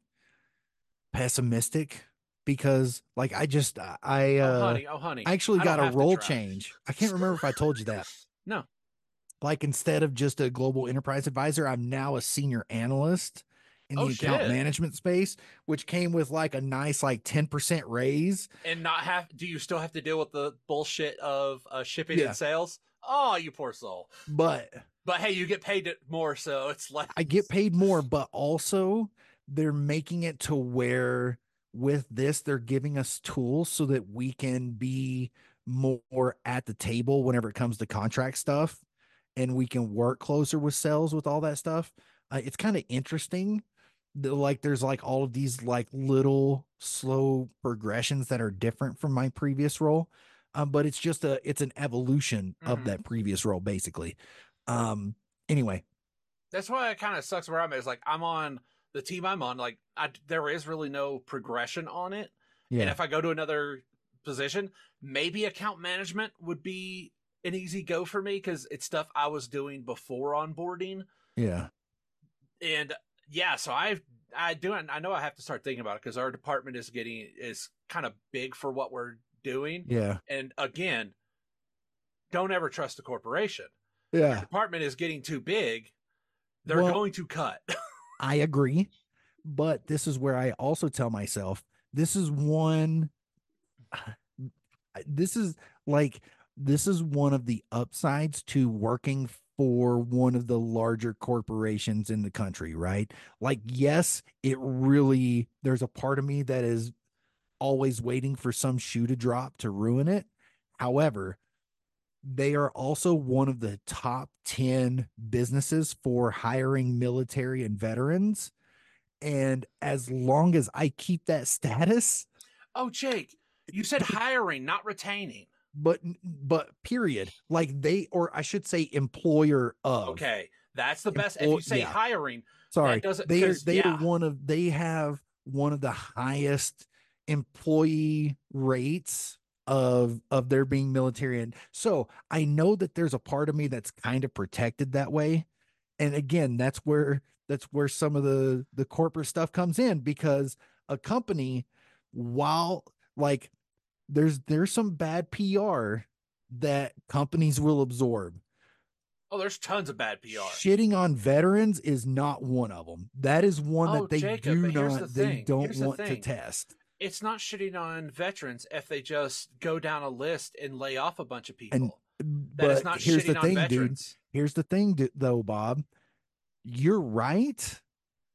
pessimistic because, like, I just I oh uh honey, oh I honey, actually I don't got a have to role try. change. I can't remember if I told you that. No. Like, instead of just a global enterprise advisor, I'm now a senior analyst in Oh the account shit. management space, which came with like a nice like ten percent raise. And not have do you still have to deal with the bullshit of uh, shipping and Yeah, sales? Oh, you poor soul. but But hey, you get paid more, so it's like I get paid more, but also they're making it to where with this, they're giving us tools so that we can be more at the table whenever it comes to contract stuff and we can work closer with sales with all that stuff. Uh, it's kind of interesting. the, like there's like all of these like little slow progressions that are different from my previous role. Um, but it's just a it's an evolution of Mm-hmm. that previous role, basically. Um, anyway, That's why it kind of sucks where I'm at. Is like I'm on the team I'm on. Like I, there is really no progression on it. And yeah, if I go to another position, maybe account management would be an easy go for me because it's stuff I was doing before onboarding. yeah, And yeah, so I've I do I know I have to start thinking about it because our department is getting is kind of big for what we're doing. yeah, And again, don't ever trust a corporation. Your yeah. department is getting too big. They're Well, going to cut. I agree, but this is where I also tell myself this is one this is like this is one of the upsides to working for one of the larger corporations in the country, right? Like, yes, it really, there's a part of me that is always waiting for some shoe to drop to ruin it. However, they are also one of the top ten businesses for hiring military and veterans. And as long as I keep that status, Oh, Jake, you said hiring, not retaining. but but period, like they, or I should say employer of. Okay, that's the best. If Employ- you say yeah, hiring, that sorry, doesn't they are because they are yeah. one of they have one of the highest employee rates of of their being military. And so I know that there's a part of me that's kind of protected that way. And again, that's where that's where some of the the corporate stuff comes in, because a company, while like there's there's some bad P R that companies will absorb. Oh, there's tons of bad P R. Shitting on veterans is not one of them. That is one Oh, that they Jacob, do but here's the not, they thing. don't Here's the want to thing. test. It's not shitting on veterans if they just go down a list and lay off a bunch of And people. That but is not here's the shitting on thing, dude. veterans. Here's the thing, dude, though, Bob. You're right.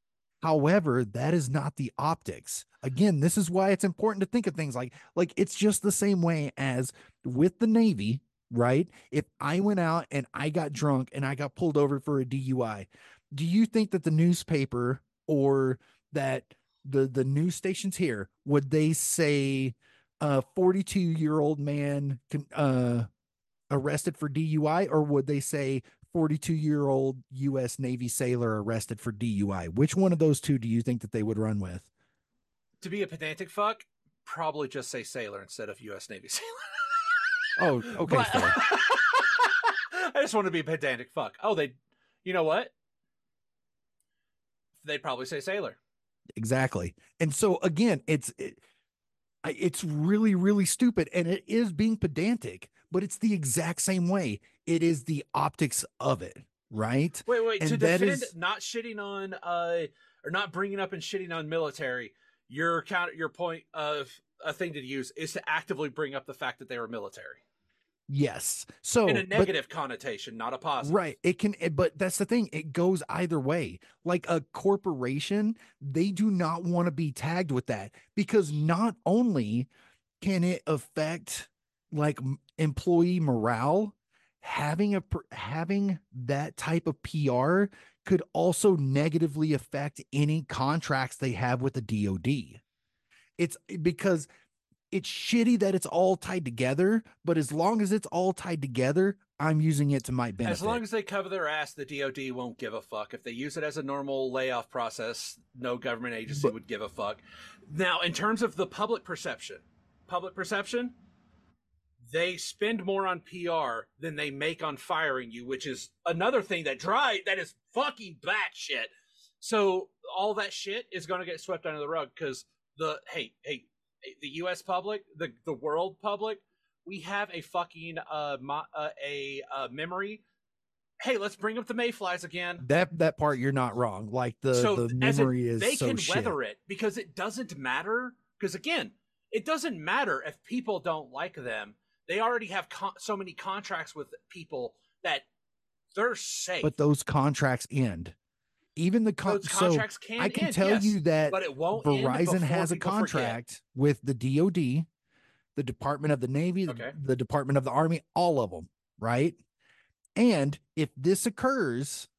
However, that is not the optics. Again, this is why it's important to think of things like like it's just the same way as with the Navy, right? If I went out and I got drunk and I got pulled over for a D U I, do you think that the newspaper or that the the news stations here would they say a forty-two year old man can uh arrested for D U I, or would they say forty-two year old U S Navy sailor arrested for D U I? Which one of those two do you think that they would run with? To be a pedantic fuck, probably just say sailor instead of U S Navy sailor. Oh, okay, But- fair. I just want to be a pedantic fuck. Oh, they, you know what? They'd probably say sailor. Exactly. And so again, it's it, it's really really stupid, and it is being pedantic, but it's the exact same way. It is the optics of it, right? Wait, wait. And to that defend is- not shitting on, uh, or not bringing up and shitting on military, your count, your point of a thing to use is to actively bring up the fact that they were military Yes. So in a but- negative connotation, not a positive. Right. It can, it- but that's the thing. It goes either way. Like a corporation, they do not want to be tagged with that, because not only can it affect like m- employee morale, having a per- having that type of P R could also negatively affect any contracts they have with the D O D. It's because it's shitty that it's all tied together, but as long as it's all tied together, I'm using it to my benefit. As long as they cover their ass, the D O D won't give a fuck. If they use it as a normal layoff process, no government agency But- would give a fuck. Now, in terms of the public perception, public perception, they spend more on P R than they make on firing you, which is another thing that dry that is fucking batshit. So all that shit is going to get swept under the rug because the hey hey the U S public, the the world public, we have a fucking uh, mo- uh a uh, memory. Hey, let's bring up the mayflies again. that that part you're not wrong. Like the So the as in, memory is they so can shit. weather it because it doesn't matter. Because again, it doesn't matter if people don't like them. They already have con- so many contracts with people that they're safe. But those contracts end. Even the con- Those contracts so can I can end, tell yes, you that but it won't end Verizon before has a people forget. contract with the D O D, the Department of the Navy, Okay. the Department of the Army, all of them, right? And if this occurs,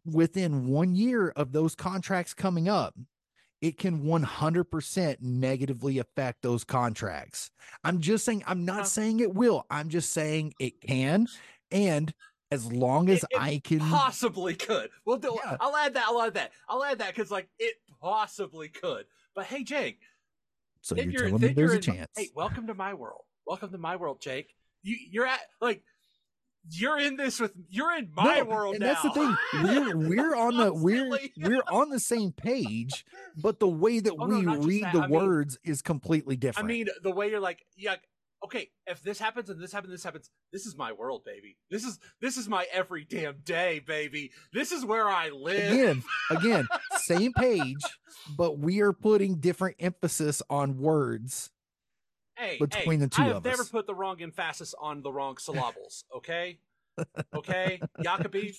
within one year of those contracts coming up, it can one hundred percent negatively affect those contracts. I'm just saying, I'm not Huh. saying it will. I'm just saying it can. And as long as It, it I can possibly could. We'll do. Yeah. I'll add that. I'll add that. I'll add that because like it possibly could. But hey, Jake. So then you're, you're telling me then there's you're a in, chance. Hey, welcome to my world. Welcome to my world, Jake. You you're at like you're in this with you're in my No, world and now. that's the thing. We're we're on the we're Constantly. we're on the same page, but the way that Oh, no, we not just read that. the I mean- words is completely I different. mean, the way you're like, yeah, okay, if this happens and this happens, this happens, this is my world, baby. This is this is my every damn day, baby. This is where I live. again, again, same page, but we are putting different emphasis on words. Hey, between hey, the two I have of never us. put the wrong emphasis on the wrong syllables. Okay, okay, Jacoby.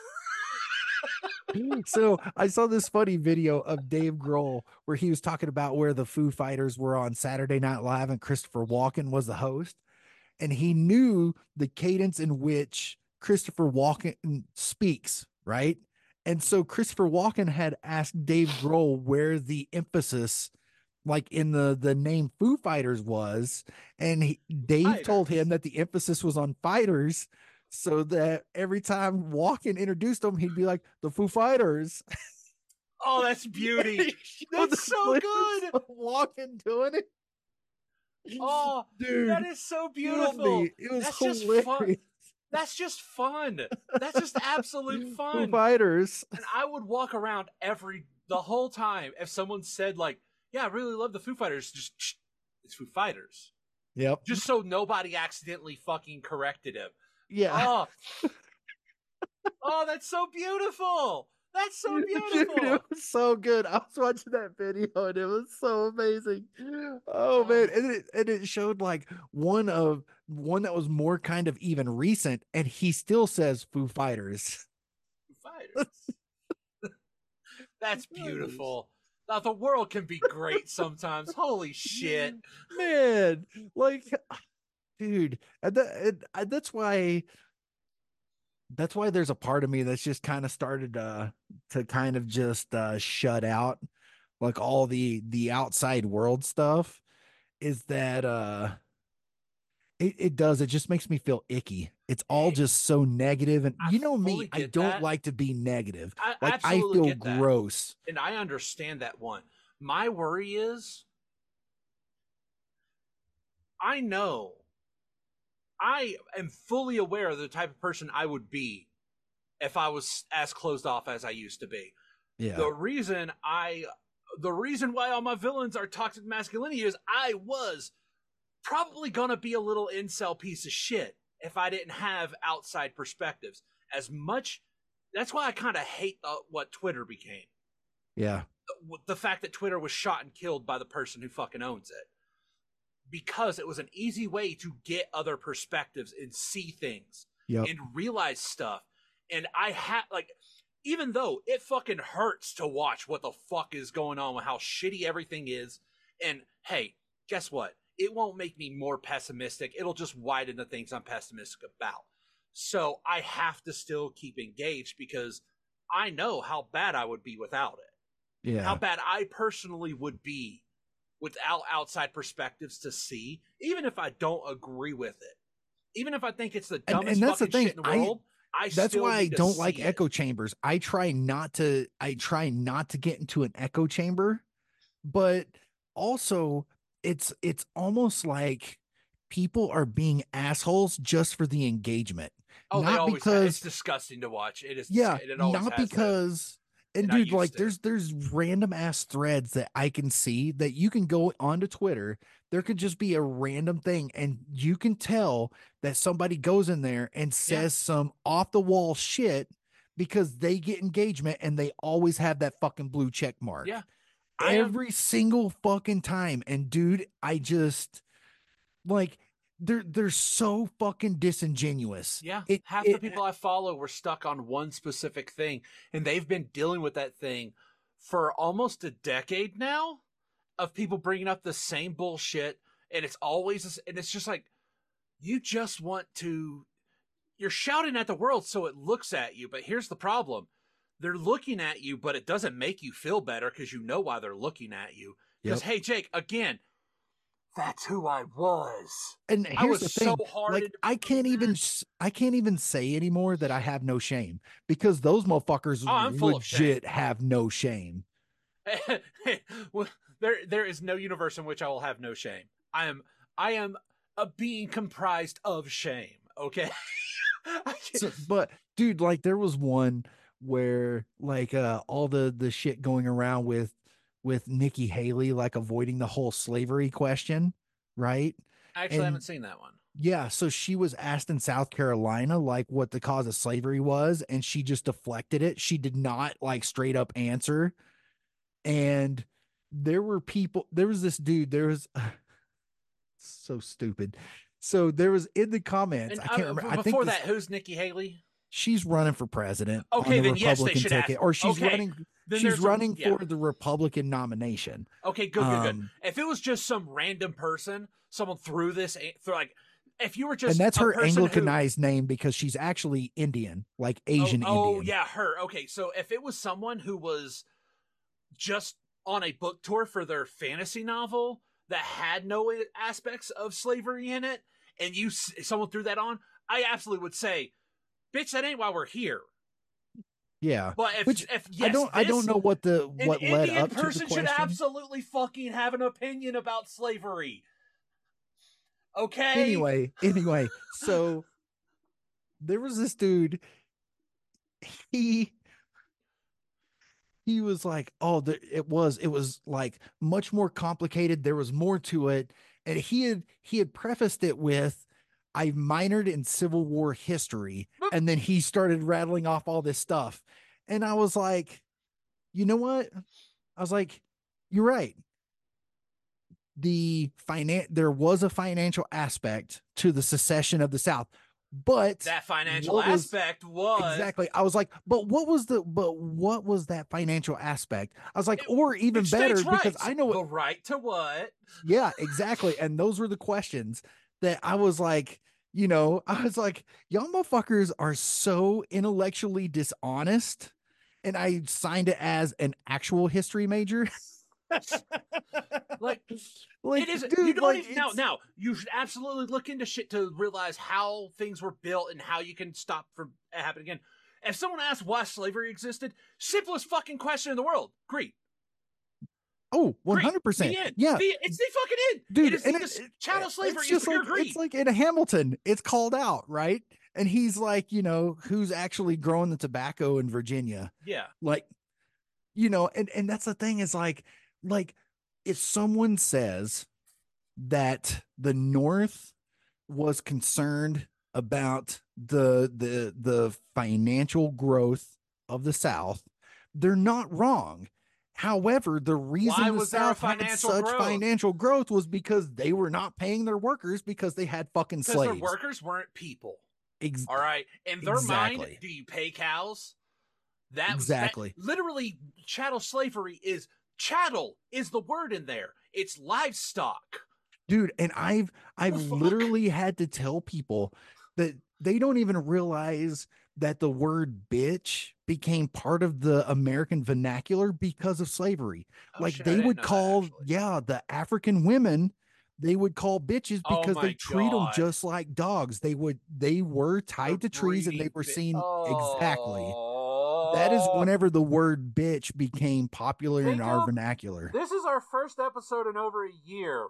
So I saw this funny video of Dave Grohl where he was talking about where the Foo Fighters were on Saturday Night Live and Christopher Walken was the host. And he knew the cadence in which Christopher Walken speaks, right? And so Christopher Walken had asked Dave Grohl where the emphasis, like in the the name Foo Fighters, was, and he, Dave Fighters. told him that the emphasis was on fighters, so that every time Walken introduced him, he'd be like, "The Foo Fighters." Oh, that's beauty. He showed That's the so clips good. of Walken doing it. Oh, Dude, that is so kill beautiful. me. It was That's just hilarious. fun. That's just fun. That's just absolute Foo fun. Fighters. And I would walk around every the whole time if someone said like, "Yeah, I really love the Foo Fighters." Just Shh, it's Foo Fighters. Yep. Just so nobody accidentally fucking corrected him. Yeah. Oh, oh, that's so beautiful. That's so beautiful. Dude, it was so good. I was watching that video and it was so amazing. Oh man, and it and it showed like one of one that was more kind of even recent, and he still says Foo Fighters. Foo Fighters. That's beautiful. Now the world can be great sometimes. Holy shit. Man, like, dude, and that, and, and that's why that's why there's a part of me that's just kind of started uh to kind of just uh shut out like all the the outside world stuff, is that uh it, it does it just makes me feel icky. It's all Hey, just so negative, and I you know me, fully I get don't that. like to be negative. I Like I absolutely feel get that. gross. And I understand that one. My worry is I know I am fully aware of the type of person I would be if I was as closed off as I used to be. Yeah. The reason I the reason why all my villains are toxic masculinity is I was probably gonna be a little incel piece of shit if I didn't have outside perspectives. As much that's why I kind of hate the, what Twitter became. Yeah. The, the fact that Twitter was shot and killed by the person who fucking owns it. Because it was an easy way to get other perspectives and see things Yep. and realize stuff. And I had like, even though it fucking hurts to watch what the fuck is going on with how shitty everything is. And hey, guess what? It won't make me more pessimistic. It'll just widen the things I'm pessimistic about. So I have to still keep engaged because I know how bad I would be without it. Yeah. How bad I personally would be without outside perspectives to see, even if I don't agree with it. Even if I think it's the And- dumbest and that's the fucking thing, shit in the I- world, I, That's still why I need to don't like see echo it. chambers. I try not to I try not to get into an echo chamber, but also it's it's almost like people are being assholes just for the engagement. Oh, they not always because have. It's disgusting to watch. It is. yeah, It always not has been. because and And I dude, used like to. there's there's random ass threads that I can see that you can go onto Twitter. There could just be a random thing, and you can tell that somebody goes in there and says Yeah. some off the wall shit because they get engagement and they always have that fucking blue check mark. Yeah. I am- Every single fucking time. And dude, I just like they're they're so fucking disingenuous. Yeah, It- half it- the people I follow were stuck on one specific thing, and they've been dealing with that thing for almost a decade now. Of people bringing up the same bullshit, and it's always, and it's just like, you just want to, you're shouting at the world so it looks at you. But here's the problem: they're looking at you, but it doesn't make you feel better because you know why they're looking at you. Because, yep. hey, Jake, again, that's who I was. And here's I was the thing, so hard like, I can't even, I can't even say anymore that I have no shame, because those motherfuckers oh, I'm full legit of shame. have no shame. Well, there, there is no universe in which I will have no shame. I am, I am a being comprised of shame. Okay. So, but dude, like, there was one where, like, uh, all the the shit going around with with Nikki Haley, like, avoiding the whole slavery question, right? I actually and, haven't seen that one. Yeah, so she was asked in South Carolina, like, what the cause of slavery was, and she just deflected it. She did not, like, straight up answer. And there were people, there was this dude, there was uh, so stupid. So there was in the comments, and, I can't uh, remember. Before I think that, this, who's Nikki Haley? She's running for president. Okay, on the then Republican yes, they should ticket, ask. or she's okay. running. Then she's running a, yeah. for the Republican nomination. Okay, good, good, um, good. If it was just some random person, someone threw this, through, like, if you were just, and that's her Anglicanized who, name because she's actually Indian, like Asian oh, Indian. Oh yeah, her. Okay, so if it was someone who was just on a book tour for their fantasy novel that had no aspects of slavery in it, and you someone threw that on, I absolutely would say, bitch, that ain't why we're here. Yeah, but if, Which, if yes, I don't, this, I don't know what the what an led Indian up to the person question. should absolutely fucking have an opinion about slavery. Okay. Anyway, anyway, so there was this dude. He he was like, oh, the, it was it was like much more complicated. There was more to it, and he had he had prefaced it with, I minored in Civil War history, and then he started rattling off all this stuff, and I was like, you know what? I was like, you're right. The finan- there was a financial aspect to the secession of the South, but that financial was, aspect was exactly. I was like, but what was the but what was that financial aspect? I was like, it, or even better, because rights. I know the it, right to what? Yeah, exactly. And those were the questions that I was like, you know, I was like, y'all motherfuckers are so intellectually dishonest, and I signed it as an actual history major. like, like it is. Dude, you don't like, even, now. Now you should absolutely look into shit to realize how things were built and how you can stop from happening again. If someone asks why slavery existed, simplest fucking question in the world. Greed. Oh, one hundred percent. Yeah. The, it's the fucking end. Dude, it is and the it, chattel slavery it's just is pure like, greed. It's like in Hamilton, it's called out, right? And he's like, you know, who's actually growing the tobacco in Virginia? Yeah. Like, you know, and, and that's the thing is like, like if someone says that the North was concerned about the, the, the financial growth of the South, they're not wrong. However, the reason Why the was there a South had financial such growth? financial growth was because they were not paying their workers because they had fucking Because slaves. their workers weren't people. Ex- All right. In their exactly. mind, do you pay cows? That exactly. Was, that, literally, chattel slavery is chattel is the word in there. It's livestock. Dude, and I've I've the literally had to tell people that they don't even realize that the word bitch became part of the American vernacular because of slavery. Oh, like shit, they would call, that, yeah, the African women, they would call bitches because oh they treat God. them just like dogs. They would, they were tied the to trees and they were bi- seen oh. exactly. That is whenever the word bitch became popular Jacob, in our vernacular. This is our first episode in over a year.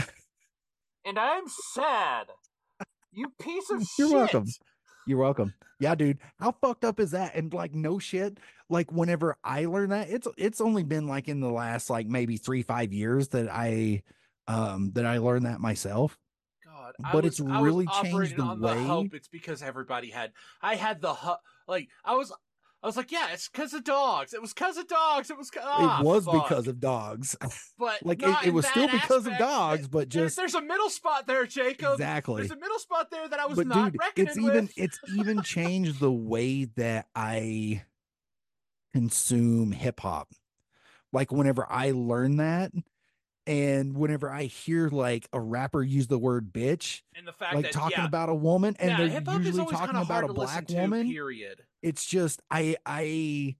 And I'm sad. You piece of You're shit. welcome. You're welcome. Yeah, dude. How fucked up is that? And like, no shit. Like, whenever I learned that, it's it's only been like in the last like maybe three five years that I um that I learned that myself. God, but was, it's really changed the on way. The hope it's because everybody had. I had the hu- like I was. I was like, yeah, it's because of dogs. It was because of dogs. It was. Oh, it was fuck. because of dogs. But like it, it was still because aspect. of dogs. But just there, there's a middle spot there, Jacob. Exactly. There's a middle spot there that I was but not dude, reckoning it's even with. it's even changed the way that I consume hip hop. Like whenever I learn that, and whenever I hear like a rapper use the word bitch, and the fact like that, talking yeah. about a woman, and yeah, they're hip-hop usually is talking about a black woman, period. It's just I I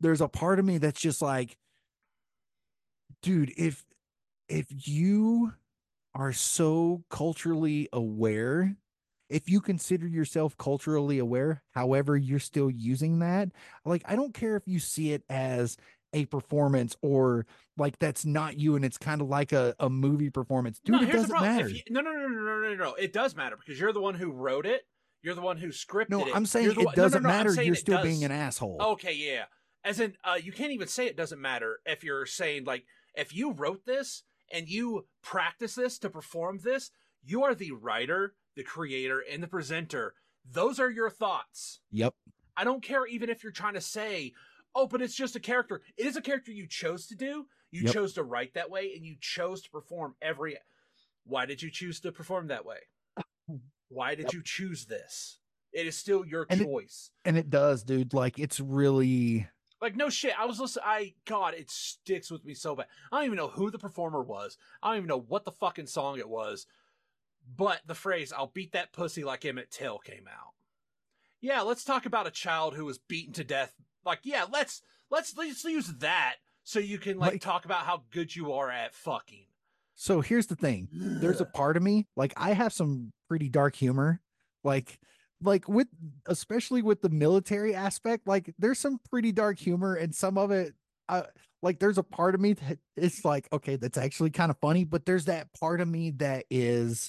there's a part of me that's just like, dude, if if you are so culturally aware, if you consider yourself culturally aware, however, you're still using that, like, I don't care if you see it as a performance or like that's not you and it's kind of like a, a movie performance. Dude, No, it here's the doesn't problem. matter. If you, no, no, no, no, no, no, no. It does matter because you're the one who wrote it. You're the one who scripted No, it. I'm saying You're the it one, no, doesn't no, no, I'm matter. saying You're it still does. being an asshole. Okay, yeah. As in, uh, you can't even say it doesn't matter if you're saying, like, if you wrote this and you practice this to perform this, you are the writer, the creator, and the presenter. Those are your thoughts. Yep. I don't care even if you're trying to say, oh, but it's just a character. It is a character you chose to do. You Yep. chose to write that way, and you chose to perform every... Why did you choose to perform that way? Why did Yep. you choose this? It is still your And it- choice. And it does, dude. Like, it's really... Like, no shit. I was listening. I, God, it sticks with me so bad. I don't even know who the performer was. I don't even know what the fucking song it was. But the phrase, I'll beat that pussy like Emmett Till came out. Yeah, let's talk about a child who was beaten to death. Like, yeah, let's, let's, let's use that so you can, like, Like- talk about how good you are at fucking. So here's the thing. There's a part of me, like, I have some pretty dark humor. Like, like with, especially with the military aspect, like, there's some pretty dark humor, and some of it, uh, like, there's a part of me that it's like, okay, that's actually kind of funny, but there's that part of me that is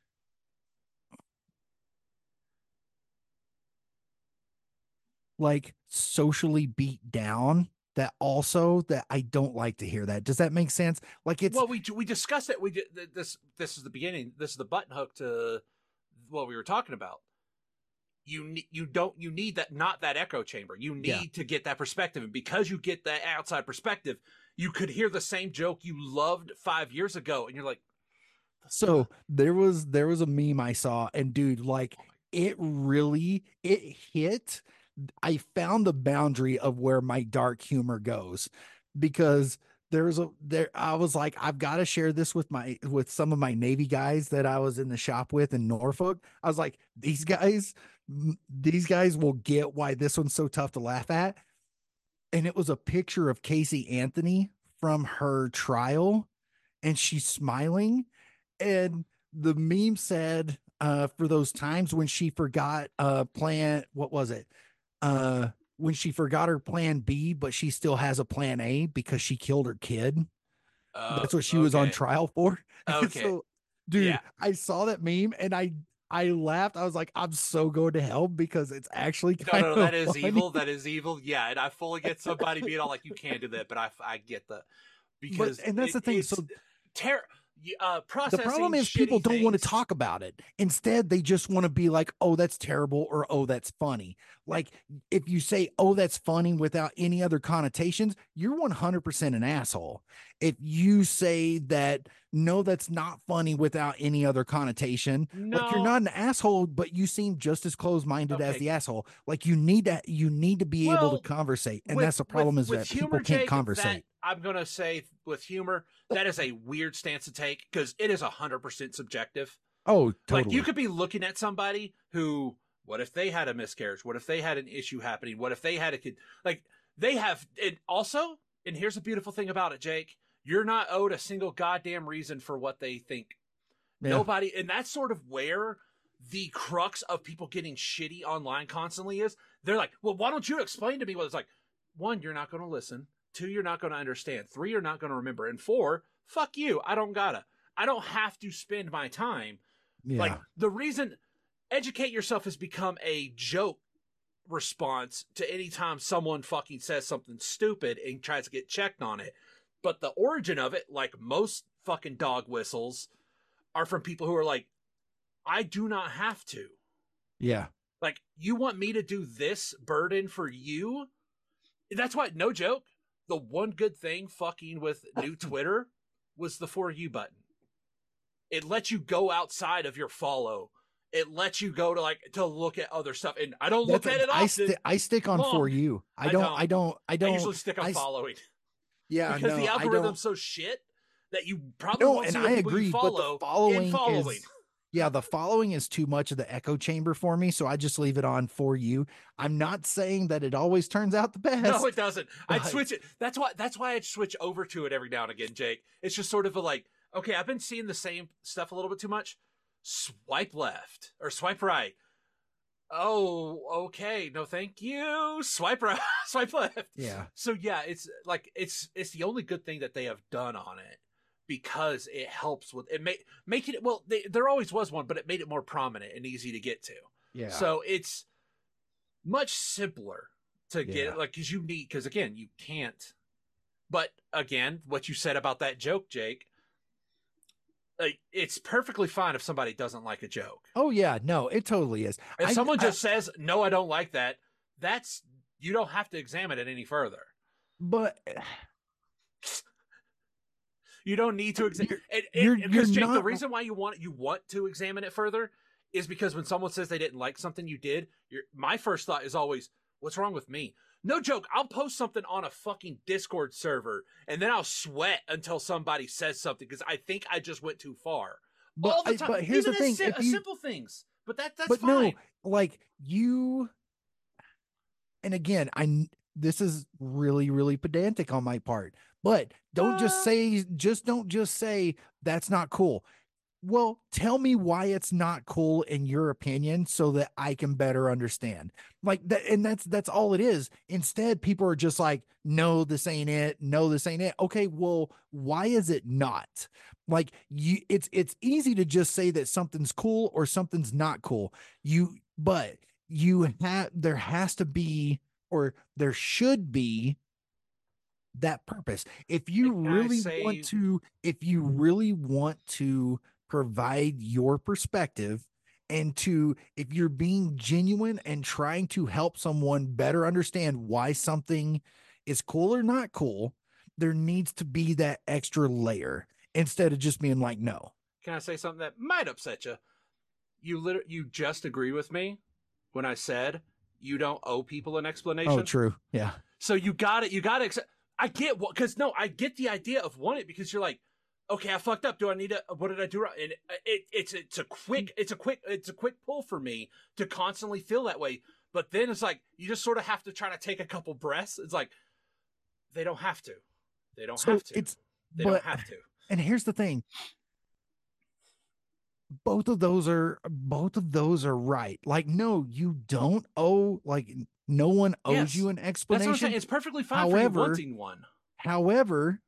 like socially beat down, that also that I don't like to hear that. Does that make sense? Like, it's Well, we we discussed it. We did this. This is the beginning. This is the button hook to what we were talking about. You need you don't you need that not that echo chamber. You need Yeah. to get that perspective, and because you get that outside perspective, you could hear the same joke you loved five years ago, and you're like, so there was there was a meme I saw, and dude, like, it really it hit. I found the boundary of where my dark humor goes, because there's a there I was like, I've got to share this with my with some of my Navy guys that I was in the shop with in Norfolk. I was like, these guys m- these guys will get why this one's so tough to laugh at. And it was a picture of Casey Anthony from her trial, and she's smiling, and the meme said, uh for those times when she forgot uh plan what was it uh when she forgot her plan B, but she still has a plan A because she killed her kid. uh, That's what she was on okay. trial for. And Okay. so, dude, Yeah. I saw that meme and I I laughed. I was like, I'm so going to hell, because it's actually No, kind no, of no, that is funny. evil. That is evil. Yeah, and I fully get somebody being all like, "You can't do that," but I, I get the because But and that's it, the thing. It's So ter- uh, the processing problem is people shitty don't want to things- talk about it. Instead, they just want to be like, oh, that's terrible, or oh, that's funny. Like, if you say, oh, that's funny without any other connotations, you're one hundred percent an asshole. If you say that, no, that's not funny without any other connotation, like, you're No. not an asshole, but you seem just as closed-minded as Okay. the asshole. Like, you need to you need to be Well, able to conversate. And with- that's the problem, with- is with that humor, people can't Jake, conversate. that- I'm gonna say with humor, that is a weird stance to take because it is a hundred percent subjective. Oh, totally. Like, you could be looking at somebody who, what if they had a miscarriage? What if they had an issue happening? What if they had a kid? Like, they have it also. And here's the beautiful thing about it, Jake. You're not owed a single goddamn reason for what they think. Yeah. Nobody, and that's sort of where the crux of people getting shitty online constantly is. They're like, well, why don't you explain to me what it's like? One, you're not going to listen. Two, you're not going to understand. Three, you're not going to remember. And four, fuck you. I don't gotta. I don't have to spend my time. Yeah. Like, the reason educate yourself has become a joke response to any time someone fucking says something stupid and tries to get checked on it. But the origin of it, like most fucking dog whistles, are from people who are like, I do not have to. yeah. Like, you want me to do this burden for you? That's why, no joke, the one good thing fucking with new Twitter was the For You button. It lets you go outside of your follow. It lets you go to, like, to look at other stuff. And I don't look That's- at it I, often. sti- I stick on Long. For You. I I don't, don't. I don't, I don't, I usually stick on I s- following. yeah, because no, the I don't- algorithm's so shit that you probably No, won't and see what I people agree, you but the follow following in following. is Yeah, the following is too much of the echo chamber for me, so I just leave it on for you. I'm not saying that it always turns out the best. No, it doesn't. I'd but- switch it. That's why. That's why I'd switch over to it every now and again, Jake. It's just sort of a like, okay, I've been seeing the same stuff a little bit too much. Swipe left or swipe right. Oh, okay. No, thank you. Swipe right, swipe left. Yeah. So yeah, it's like it's it's the only good thing that they have done on it because it helps with it. Make making it well. They, there always was one, but it made it more prominent and easy to get to. Yeah. So it's much simpler to get Yeah. it, like because you need because again you can't. But again, what you said about that joke, Jake. Like, it's perfectly fine if somebody doesn't like a joke. Oh yeah, no, it totally is. If I- someone I- just says, no, I don't like that, that's, you don't have to examine it any further. but You don't need to examine You're- it. you're- Because, you're Jake, the not- reason why you want you want to examine it further is because when someone says they didn't like something you did, your my first thought is always, what's wrong with me? No joke, I'll post something on a fucking Discord server, and then I'll sweat until somebody says something because I think I just went too far. but, All the I- time. but here's Even the thing: as si- if as you, simple things. But that that's but fine. no, like you, and again, I kn- this is really really pedantic on my part, but don't Uh. just say just don't just say that's not cool. Well, tell me why it's not cool in your opinion so that I can better understand. Like that, and that's that's all it is. Instead, people are just like, no, this ain't it. No, this ain't it. Okay, well, why is it not? Like you it's it's easy to just say that something's cool or something's not cool. You but you have there has to be or there should be that purpose. If you Like, can I really say- want to, if you really want to provide your perspective and to, if you're being genuine and trying to help someone better understand why something is cool or not cool, there needs to be that extra layer instead of just being like, no. Can I say something that might upset you? You literally, you just agree with me when I said you don't owe people an explanation. Oh, true. Yeah. So you got it. You got to accept. I get what, because no, I get the idea of wanting it because you're like, okay, I fucked up. Do I need to? What did I do wrong? And it, it's it's a quick, it's a quick, it's a quick pull for me to constantly feel that way. But then it's like you just sort of have to try to take a couple breaths. It's like they don't have to. They don't So have to. it's, they but, don't have to. and here's the thing. Both of those are both of those are right. Like, no, you don't owe, like no one owes Yes. you an That's what I'm explanation. saying. It's perfectly fine for However- you wanting one. However,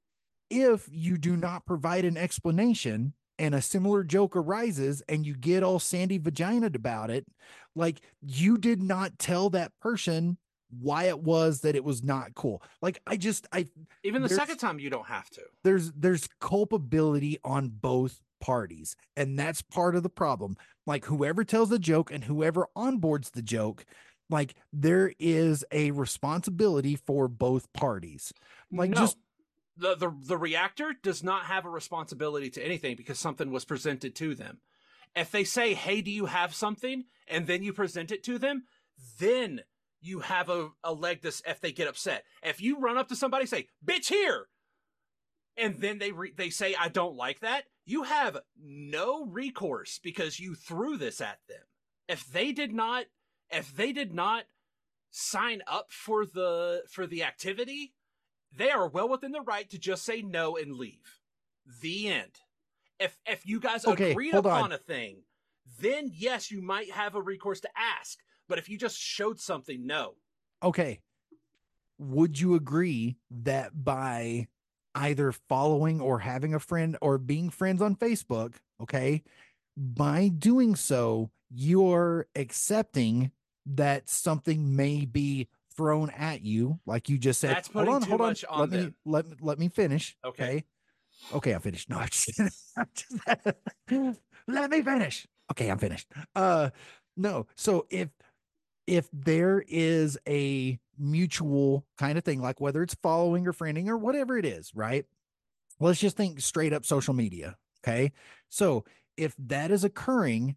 if you do not provide an explanation and a similar joke arises and you get all sandy vaginaed about it, like you did not tell that person why it was that it was not cool. Like I just I Even the there's- second time, you don't have to. there's there's culpability on both parties, and that's part of the problem. Like whoever tells the joke and whoever onboards the joke, like there is a responsibility for both parties. Like No. just the, the the reactor does not have a responsibility to anything because something was presented to them. If they say, "Hey, do you have something?" and then you present it to them, then you have a, a leg to s- if they get upset. If you run up to somebody and say, "Bitch, here," and then they re- they say, "I don't like that," you have no recourse because you threw this at them. If they did not, if they did not sign up for the for the activity, they are well within the right to just say no and leave. The end. If if you guys Okay, agreed hold upon on. a thing, then yes, you might have a recourse to ask. But if you just showed something, no. okay. Would you agree that by either following or having a friend or being friends on Facebook, okay, by doing so, you're accepting that something may be thrown at you, like you just said. That's putting hold on, too hold on. much on let me them. let me let me finish. Okay. Okay. Okay, I'm finished. No, I'm just, I'm just let me finish. Okay, I'm finished. Uh no. So if if there is a mutual kind of thing, like whether it's following or friending or whatever it is, right? Let's just think straight up social media. Okay. So if that is occurring,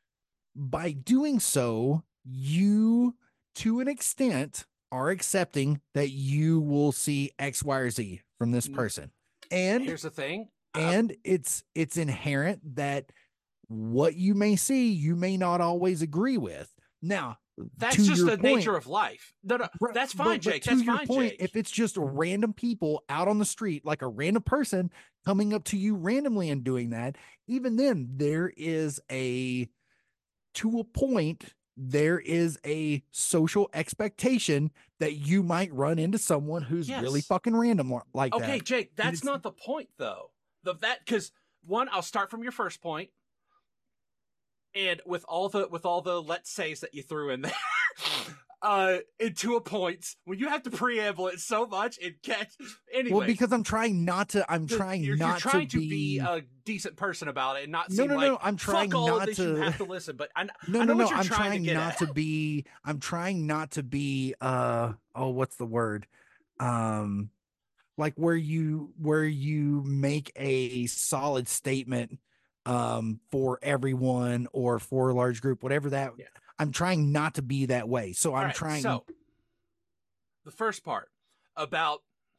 by doing so, you to an extent are accepting that you will see X, Y, or Z from this Mm. person. And Here's the thing. I- and it's it's inherent that what you may see, you may not always agree with. Now, that's to just your the point, nature of life. No, no, right, that's fine, but, but Jake. to That's your fine, point, Jake. if it's just random people out on the street, like a random person coming up to you randomly and doing that, even then, there is a, to a point, there is a social expectation that you might run into someone who's Yes. really fucking random like that. Okay, Jake, that's not the point though. The that because one, I'll start from your first point, and with all the with all the let's says that you threw in there, uh, into a point when you have to preamble it so much it gets anyway. Well, because I'm trying not to. I'm the, trying you're, not you're trying to, to be... be a decent person about it and not No, seem no, like no. I'm trying fuck all not of this. to. You have to listen, but I, no, I know no, what no. you're I'm trying, trying to get not at. to be. I'm trying not to be. Uh oh, what's the word? Um, like where you where you make a solid statement um for everyone or for a large group, whatever that. Yeah. I'm trying not to be that way. So I'm right, trying. So the first part about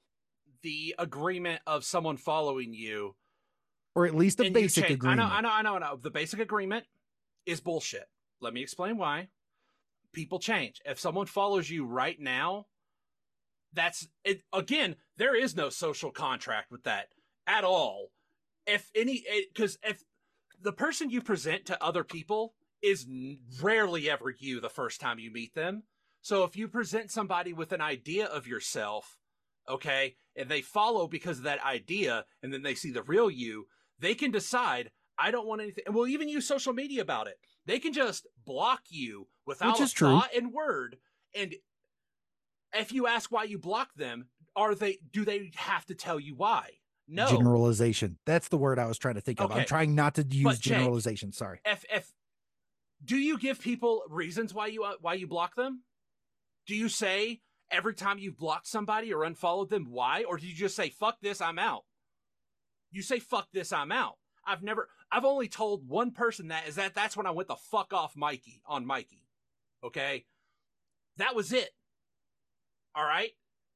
the agreement of someone following you, or at least a basic agreement. I know, I know, I know, I know. The basic agreement is bullshit. Let me explain why. People change. If someone follows you right now, that's it. Again, there is no social contract with that at all. If any, because if the person you present to other people is rarely ever you the first time you meet them. So if you present somebody with an idea of yourself, okay, and they follow because of that idea, and then they see the real you, they can decide, I don't want anything. And we'll even use social media about it. They can just block you without a true. thought and word. And if you ask why you block them, are they, do they have to tell you why? No. Generalization. That's the word I was trying to think of. Okay. I'm trying not to use But generalization. Jake, Sorry. If, if, do you give people reasons why you, uh, why you block them? Do you say every time you've blocked somebody or unfollowed them, why? Or do you just say, fuck this, I'm out? You say, fuck this, I'm out. I've never, I've only told one person that, is that that's when I went the fuck off Mikey, on Mikey. Okay? That was it. All right?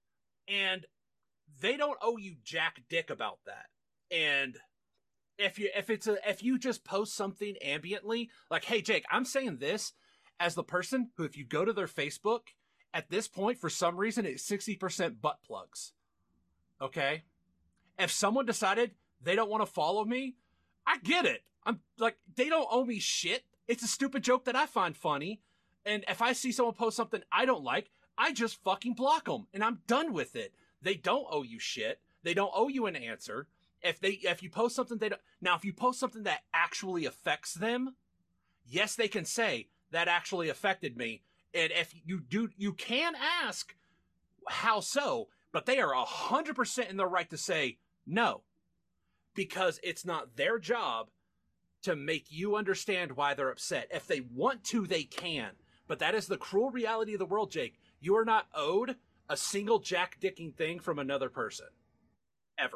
And they don't owe you jack dick about that. And if you, if it's a, if you just post something ambiently, like, hey, Jake, I'm saying this as the person who, if you go to their Facebook, at this point, for some reason, it's sixty percent butt plugs. Okay? If someone decided they don't want to follow me, I get it. I'm like, they don't owe me shit. It's a stupid joke that I find funny. And if I see someone post something I don't like, I just fucking block them and I'm done with it. They don't owe you shit. They don't owe you an answer. If they, if you post something they don't, now if you post something that actually affects them, yes, they can say that actually affected me. And if you do, you can ask how so, but they are a hundred percent in their right to say no, because it's not their job to make you understand why they're upset. If they want to, they can, but that is the cruel reality of the world, Jake. You are not owed a single jack-dicking thing from another person. Ever.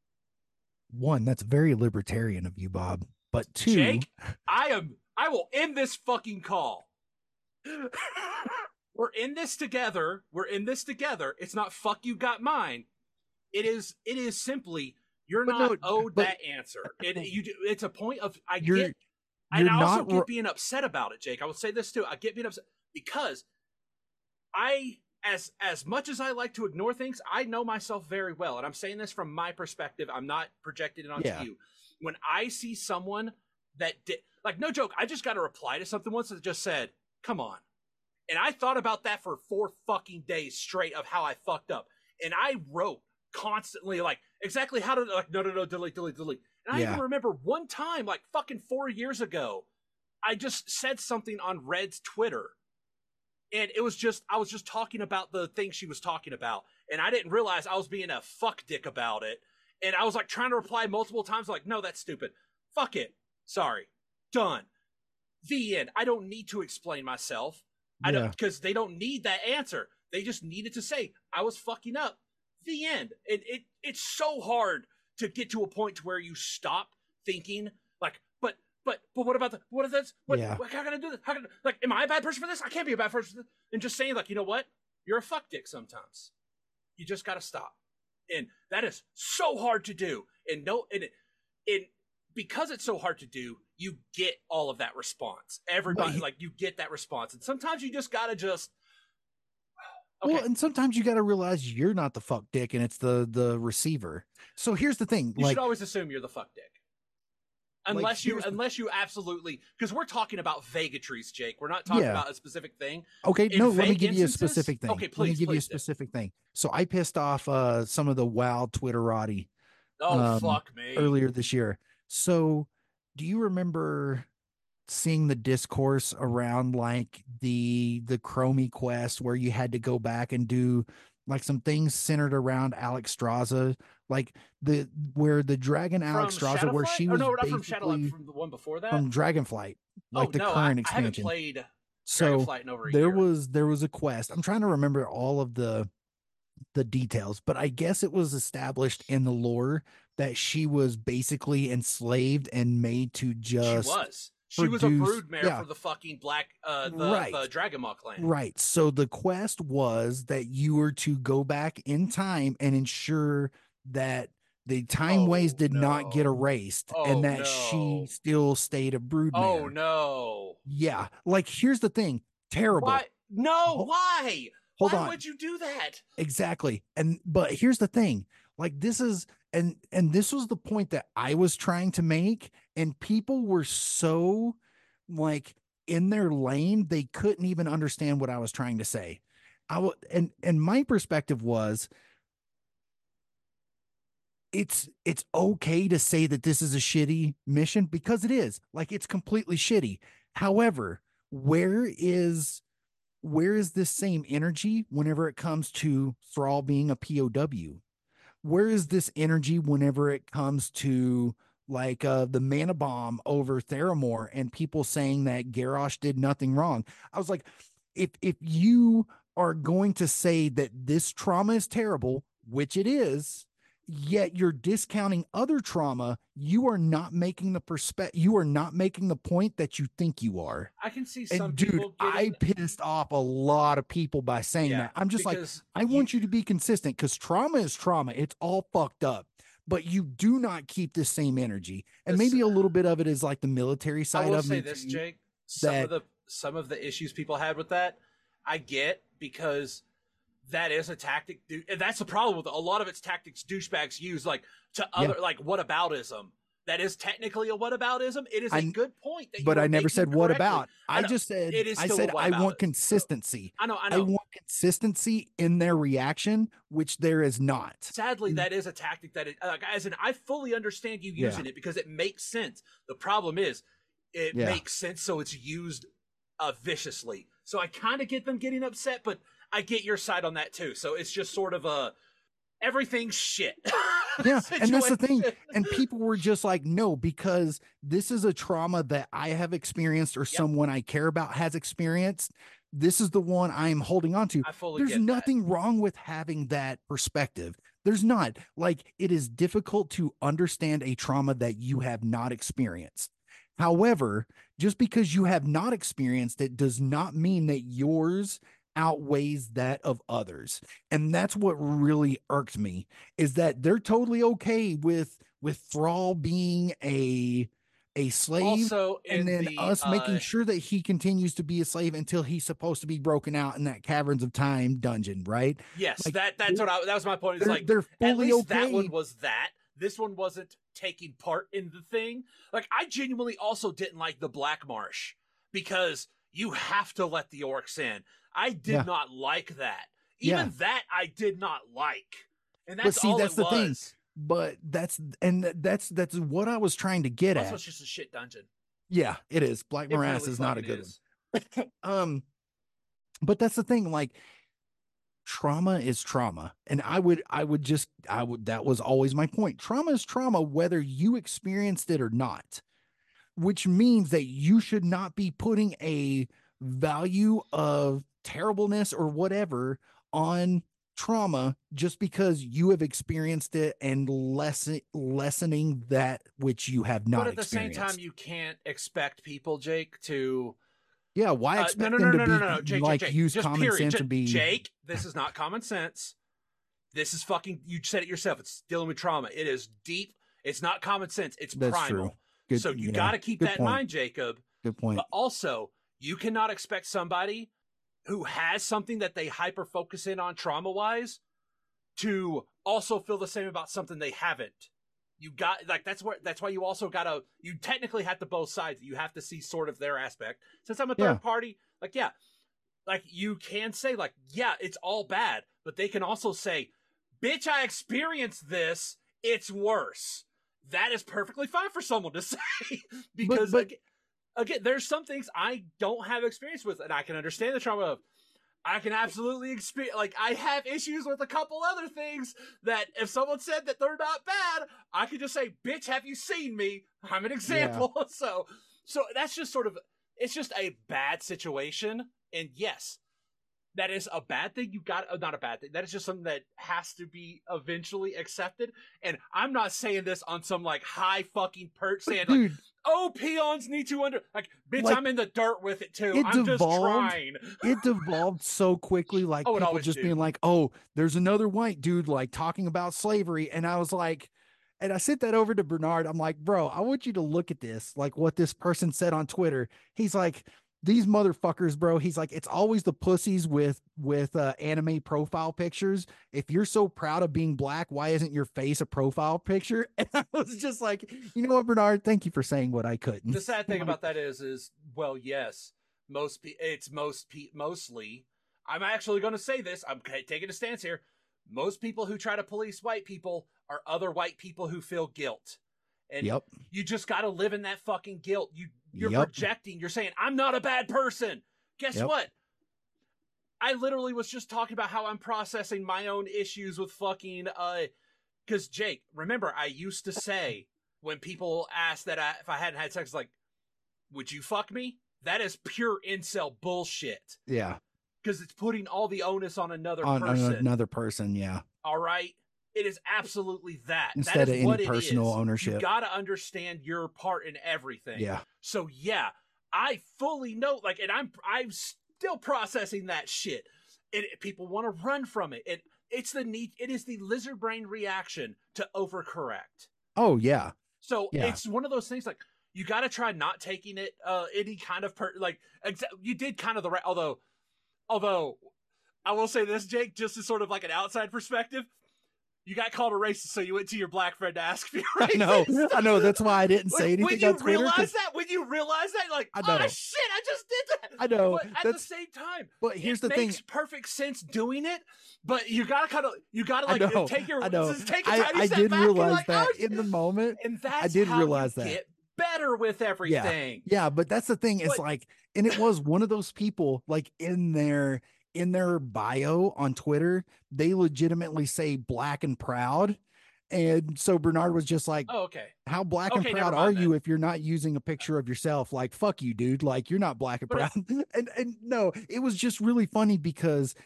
One, that's very libertarian of you, Bob. But two, Jake, I am, I will end this fucking call. We're in this together. We're in this together. It's not fuck you got mine. It is, it is simply, you're but not no, owed but, that answer. It, you, it's a point of, I you're, get, you're and I also not get being upset about it, Jake. I will say this too. I get being upset because I, as, as much as I like to ignore things, I know myself very well. And I'm saying this from my perspective. I'm not projecting it onto Yeah. you. When I see someone that did, like, no joke, I just got a reply to something once that just said, come on. And I thought about that for four fucking days straight of how I fucked up. And I wrote constantly, like, exactly how to, like, no, no, no, delete, delete, delete. And I Yeah. even remember one time, like, fucking four years ago, I just said something on Red's Twitter. And it was just, I was just talking about the thing she was talking about. And I didn't realize I was being a fuck dick about it. And I was, like, trying to reply multiple times, like, no, that's stupid. Fuck it. Sorry. Done. The end. I don't need to explain myself. I Yeah. don't, because they don't need that answer. They just needed to say, I was fucking up. The end. And it, it's so hard to get to a point to where you stop thinking, like, but, but, but what about the, what is this? What, Yeah. what, how can I do this? How can, like, am I a bad person for this? I can't be a bad person for this. And just saying, like, you know what? You're a fuck dick sometimes. You just got to stop. And that is so hard to do. And no, and, it, and because it's so hard to do, you get all of that response. Everybody, he, like, you get that response. And sometimes you just got to just, okay. Well, and sometimes you got to realize you're not the fuck dick and it's the the receiver. So here's the thing. You like, should always assume you're the fuck dick. Unless like, you, unless you absolutely, because we're talking about vagatories, Jake. We're not talking yeah. about a specific thing. Okay, In no, let me give instances, you a specific thing. Okay, please, let me give please you a specific do. thing. So I pissed off uh, some of the wild Twitterati. Oh, um, fuck me. Earlier this year. So do you remember seeing the discourse around like the the Chromie quest where you had to go back and do like some things centered around Alex Straza, like the where the dragon from Alex Straza, where she was oh, no, not from Shadowlight, from the one before that, from Dragonflight, like oh, the no, current I, expansion. I haven't played so Dragonflight in over a there year. was there was a quest. I'm trying to remember all of the the details, but I guess it was established in the lore that she was basically enslaved and made to just she was. She produce, was a broodmare yeah. for the fucking black, uh, the, right. the Dragonmaw clan. Right. So the quest was that you were to go back in time and ensure that the time oh, ways did no. not get erased oh, and that no. she still stayed a broodmare. Oh, no. Yeah. Like, here's the thing. Terrible. Why? No, oh, why? Hold why on. would you do that? Exactly. And, but here's the thing. Like, this is, and, and this was the point that I was trying to make. And people were so like in their lane, they couldn't even understand what I was trying to say. I w- and, and my perspective was, it's, it's okay to say that this is a shitty mission because it is. Like, it's completely shitty. However, where is, where is this same energy whenever it comes to Thrall being a P O W? Where is this energy whenever it comes to like uh, the mana bomb over Theramore and people saying that Garrosh did nothing wrong? I was like, if if you are going to say that this trauma is terrible, which it is, yet you're discounting other trauma, you are not making the perspective, you are not making the point that you think you are. I can see some and dude, people getting... I pissed off a lot of people by saying yeah, that. I'm just like, I you... want you to be consistent because trauma is trauma. It's all fucked up. But you do not keep the same energy. And this, maybe a little bit of it is like the military side I will of say me. this, Jake. Some that, of the some of the issues people had with that, I get, because that is a tactic. And that's the problem with it. A lot of its tactics douchebags use, like to other, yeah. like whataboutism. That is technically a whataboutism. It is a I, good point. That but you I never said correctly. what about. I, I just said, it is I said, I want consistency. I know, I know. I want consistency in their reaction, which there is not. Sadly, that is a tactic that, it, uh, as in, I fully understand you using yeah. it because it makes sense. The problem is, it yeah. makes sense, so it's used uh, viciously. So I kind of get them getting upset, but I get your side on that too. So it's just sort of a everything's shit. Yeah, and that's the thing. And people were just like, no, because this is a trauma that I have experienced or yep. someone I care about has experienced. This is the one I'm holding on to. I fully There's get nothing that. wrong with having that perspective. There's not. Like, it is difficult to understand a trauma that you have not experienced. However, just because you have not experienced it does not mean that yours outweighs that of others. And that's what really irked me, is that they're totally okay with with Thrall being a a slave, also and then the, us uh, making sure that he continues to be a slave until he's supposed to be broken out in that Caverns of Time dungeon, right? Yes, like, that that's what I, that was my point. It's they're, like they're fully at least okay. that one was that. This one wasn't taking part in the thing. Like, I genuinely also didn't like the Black Marsh because you have to let the orcs in. I did yeah. not like that. Even yeah. that I did not like. And that's but see, all that's it the was. thing. But that's and that's that's what I was trying to get also, at. It's just a shit dungeon. Yeah, it is. Black it Morass really is not a good is. one. um, but that's the thing. Like, trauma is trauma, and I would, I would just, I would. That was always my point. Trauma is trauma, whether you experienced it or not. Which means that you should not be putting a value of terribleness or whatever on trauma just because you have experienced it and lessen, lessening that which you have not But at the same experienced. time, you can't expect people, Jake, to yeah why uh, expect no, no, them no, to no, be no, no, Jake, like Jake, Jake, use just common period. sense J- and be Jake, this is not common sense. This is fucking, you said it yourself, it's dealing with trauma. It is deep. It's not common sense. It's That's primal. true. Good, So you yeah, got to keep good that point. in mind, Jacob. Good point. But also, you cannot expect somebody who has something that they hyper focus in on trauma wise to also feel the same about something they haven't. You got like that's where that's why you also gotta you technically have to both sides. You have to see sort of their aspect. Since I'm a third Yeah. party, like yeah, like you can say like yeah, it's all bad, but they can also say, "Bitch, I experienced this. It's worse." That is perfectly fine for someone to say because but- again, again, there's some things I don't have experience with, and I can understand the trauma of. I can absolutely experience, like, I have issues with a couple other things that if someone said that they're not bad, I could just say, bitch, have you seen me? I'm an example. Yeah. So, so that's just sort of, it's just a bad situation. And yes, that is a bad thing. You got, uh, not a bad thing. That is just something that has to be eventually accepted. And I'm not saying this on some, like, high fucking perch saying, like, dude, oh, peons need to under, like, bitch, like, I'm in the dirt with it too. It I'm devolved, just trying. It devolved so quickly, like oh, people just do. being like, oh, there's another white dude like talking about slavery. And I was like, and I sent that over to Bernard. I'm like, bro, I want you to look at this, like what this person said on Twitter. He's like, these motherfuckers, bro. He's like, it's always the pussies with with uh, anime profile pictures. If you're so proud of being black, why isn't your face a profile picture? And I was just like, you know what, Bernard? Thank you for saying what I couldn't. The sad thing about that is, is well, yes, most pe- it's most pe- mostly. I'm actually going to say this. I'm taking a stance here. Most people who try to police white people are other white people who feel guilt. And yep. you just got to live in that fucking guilt. You, you're yep. projecting. You're saying, I'm not a bad person. Guess yep. what? I literally was just talking about how I'm processing my own issues with fucking, uh, because Jake, remember, I used to say when people asked that I, if I hadn't had sex, like, would you fuck me? That is pure incel bullshit. Yeah. Because it's putting all the onus on another on, person. On another person, yeah. All right? It is absolutely that. Instead that is of what any personal it is. ownership. You got to understand your part in everything. Yeah. So yeah, I fully know, like, and I'm I'm still processing that shit. And people want to run from it. It it's the need. It is the lizard brain reaction to overcorrect. Oh yeah. So yeah. it's one of those things like you got to try not taking it uh, any kind of per like exa- you did kind of the right. Although, although I will say this, Jake, just as sort of like an outside perspective. You got called a racist, so you went to your black friend to ask if you're racist. I know, I know. That's why I didn't say anything when you on Twitter. Realize that, when you realize that, like, I know. Oh shit, I just did that. I know. But at that's, the same time, but here's it the makes thing. perfect sense doing it. But you gotta kind of, you gotta like I know, take your, I know. take a I, tiny I step did back realize and like, that oh, in the moment. And that's I did how realize you that. Get better with everything. Yeah, yeah. But that's the thing. It's like, and it was one of those people like in their in their bio on Twitter, they legitimately say black and proud. And so Bernard was just like, oh, okay. How black okay, and proud are you then. If you're not using a picture of yourself? Like, fuck you, dude. Like, you're not black and but proud. and and no, it was just really funny because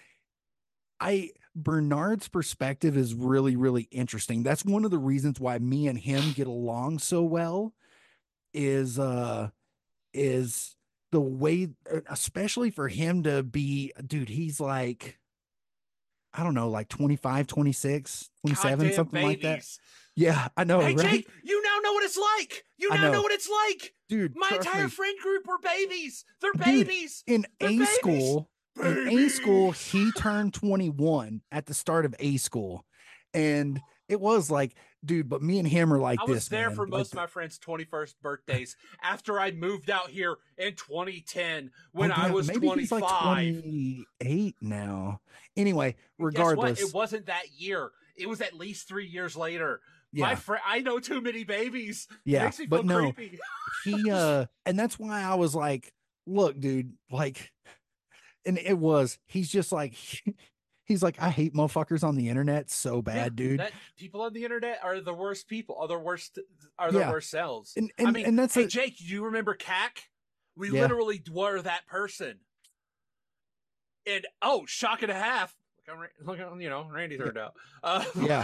I Bernard's perspective is really, really interesting. That's one of the reasons why me and him get along so well is uh is the way, especially for him to be, dude, he's like, I don't know, like twenty-five, twenty-six, twenty-seven, goddamn something babies. Like that. Yeah, I know. Hey, right? Jake, you now know what it's like. You now know. know what it's like. Dude, my entire me. friend group were babies. They're Dude, babies. In They're A babies. school, babies. in A school, he turned twenty-one at the start of A school. And it was like, dude, but me and him are like I this. I was there man. for like most the, of my friends' twenty-first birthdays after I moved out here in twenty ten when oh, I was maybe twenty-five. He's like twenty-eight now. Anyway, regardless. Guess what? It wasn't that year. It was at least three years later. Yeah. My friend, I know too many babies. Yeah, it makes me but feel no, creepy. he, uh, and that's why I was like, look, dude, like, and it was, he's just like, he's like, I hate motherfuckers on the internet so bad, yeah, dude. That people on the internet are the worst people, are the worst, are the yeah. worst selves. And, and, I mean, and that's hey, a, Jake, do you remember C A C? We yeah. literally were that person. And, oh, shock and a half. Look at, you know, Randy turned out. Uh, yeah.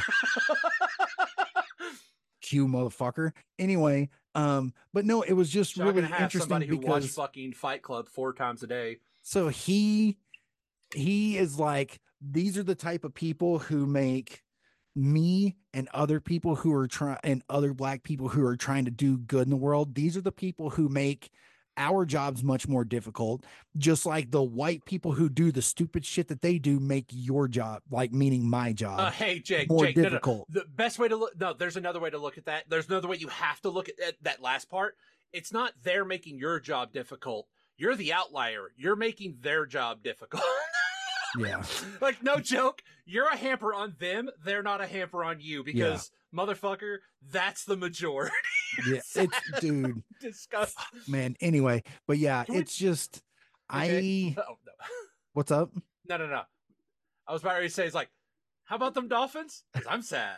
Q motherfucker. Anyway, um, but no, it was just shock really and a half, interesting somebody who because watched fucking Fight Club four times a day. So he he is like, these are the type of people who make me and other people who are trying and other black people who are trying to do good in the world, these are the people who make our jobs much more difficult, just like the white people who do the stupid shit that they do make your job, like meaning my Uh, job, hey, Jake, more Jake, no, no. difficult. The best way to look, no, there's another way to look at that. There's another way you have to look at that, that last part. It's not they're making your job difficult. You're the outlier. You're making their job difficult. Yeah. Like, no joke. You're a hamper on them. They're not a hamper on you because, yeah. motherfucker, that's the majority. Yeah, it's, dude. Disgusting. Man, anyway, but yeah, Can it's we... just, okay. I. Oh, no. What's up? No, no, no. I was about to say, it's like, how about them Dolphins? Because I'm sad.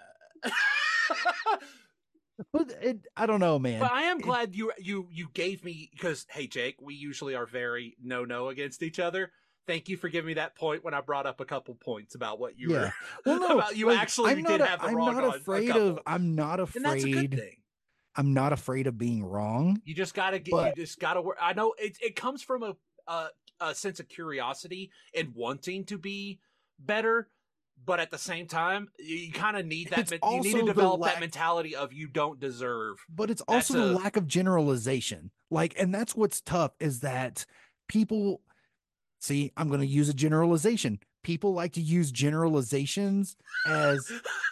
But it, I don't know, man. But I am glad you you you gave me, because, hey, Jake, we usually are very no-no against each other. Thank you for giving me that point when I brought up a couple points about what you yeah. were well, no, about. You like, actually I'm did not have the I'm wrong not afraid on of. I'm not afraid. And that's a good thing. I'm not afraid of being wrong. You just gotta get. But, you just gotta work. I know it. It comes from a, a a sense of curiosity and wanting to be better. But at the same time, you kind of need that. You need to develop lack, that mentality of you don't deserve. But it's also that's the a, lack of generalization. Like, and that's what's tough is that people see, I'm going to use a generalization. People like to use generalizations as,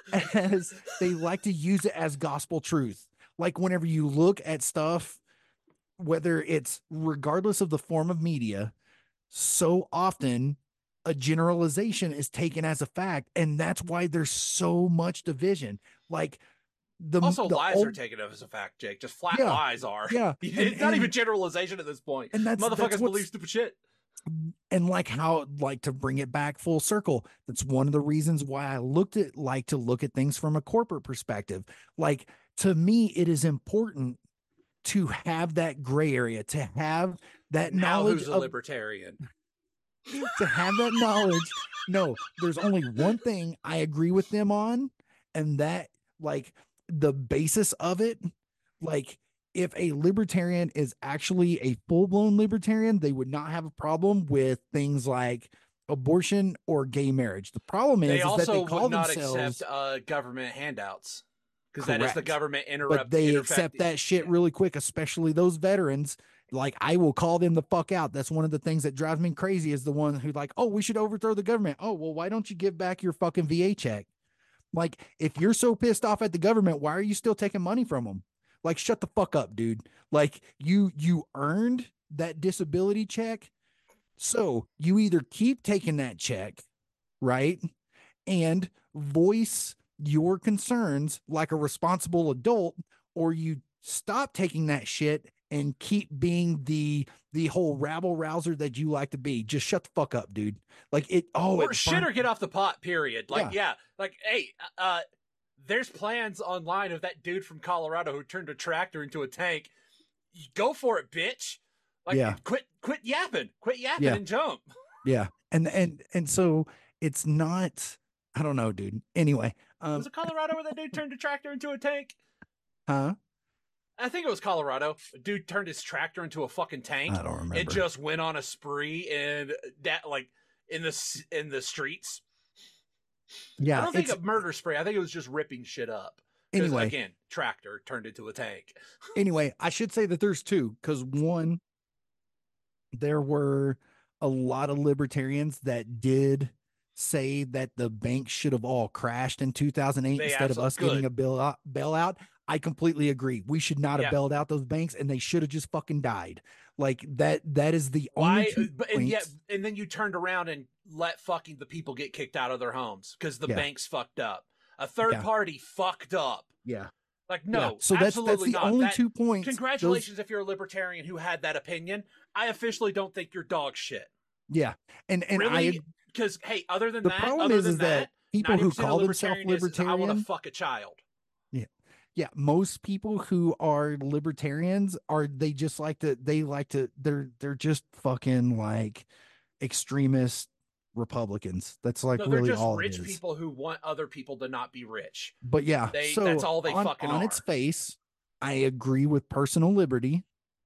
as they like to use it as gospel truth. Like whenever you look at stuff, whether it's regardless of the form of media, so often a generalization is taken as a fact, and that's why there's so much division. Like the also the lies old, are taken as a fact, Jake. Just flat yeah, lies are. Yeah, it's and, not and, even generalization at this point. And that's motherfuckers that's believe stupid shit. And like how, like to bring it back full circle, that's one of the reasons why I looked at like to look at things from a corporate perspective. Like to me, it is important to have that gray area, to have that now knowledge. Who's a of, libertarian? To have that knowledge. No, there's only one thing I agree with them on, and that like the basis of it, like if a libertarian is actually a full-blown libertarian, they would not have a problem with things like abortion or gay marriage. The problem is, they is also that they call would not themselves accept uh, government handouts because that is the government interrupt. But they accept that shit really quick, especially those veterans. Like I will call them the fuck out. That's one of the things that drives me crazy is the one who like, oh, we should overthrow the government. Oh, well, why don't you give back your fucking V A check? Like if you're so pissed off at the government, why are you still taking money from them? Like, shut the fuck up, dude. Like you, you earned that disability check. So you either keep taking that check, right? And voice your concerns like a responsible adult, or you stop taking that shit and keep being the the whole rabble rouser that you like to be. Just shut the fuck up, dude. Like it. Oh, or shit, or get off the pot. Period. Like yeah, yeah like hey, uh, there's plans online of that dude from Colorado who turned a tractor into a tank. Go for it, bitch. Like yeah. quit, quit yapping, quit yapping, yeah. and jump. Yeah, and and and so it's not. I don't know, dude. Anyway, um, was it Colorado where that dude turned a tractor into a tank? Huh? I think it was Colorado. A dude turned his tractor into a fucking tank. I don't remember. And just went on a spree and that like in the in the streets. Yeah, I don't think a murder spree. I think it was just ripping shit up. Anyway, again, tractor turned into a tank. Anyway, I should say that there's two, because one, there were a lot of libertarians that did say that the banks should have all crashed in two thousand eight they instead of us good. getting a bail bailout. I completely agree. We should not have yeah. bailed out those banks, and they should have just fucking died. Like that. That is the only. Why? But and yet, and then you turned around and let fucking the people get kicked out of their homes because the yeah. banks fucked up. A third yeah. party fucked up. Yeah. Like no. Yeah. So that's that's the not. only that, two points. Congratulations those... if you're a libertarian who had that opinion. I officially don't think you're dog shit. Yeah, and and really? I because hey, other than the that, problem other is, than is that, that people who call themselves libertarian, I want to fuck a child. Yeah, yeah. Most people who are libertarians are they just like to they like to they're they're just fucking like extremist Republicans. That's like no, really they're just all rich it is. People who want other people to not be rich. But yeah, they, so that's all they on, fucking on are. its face, I agree with personal liberty,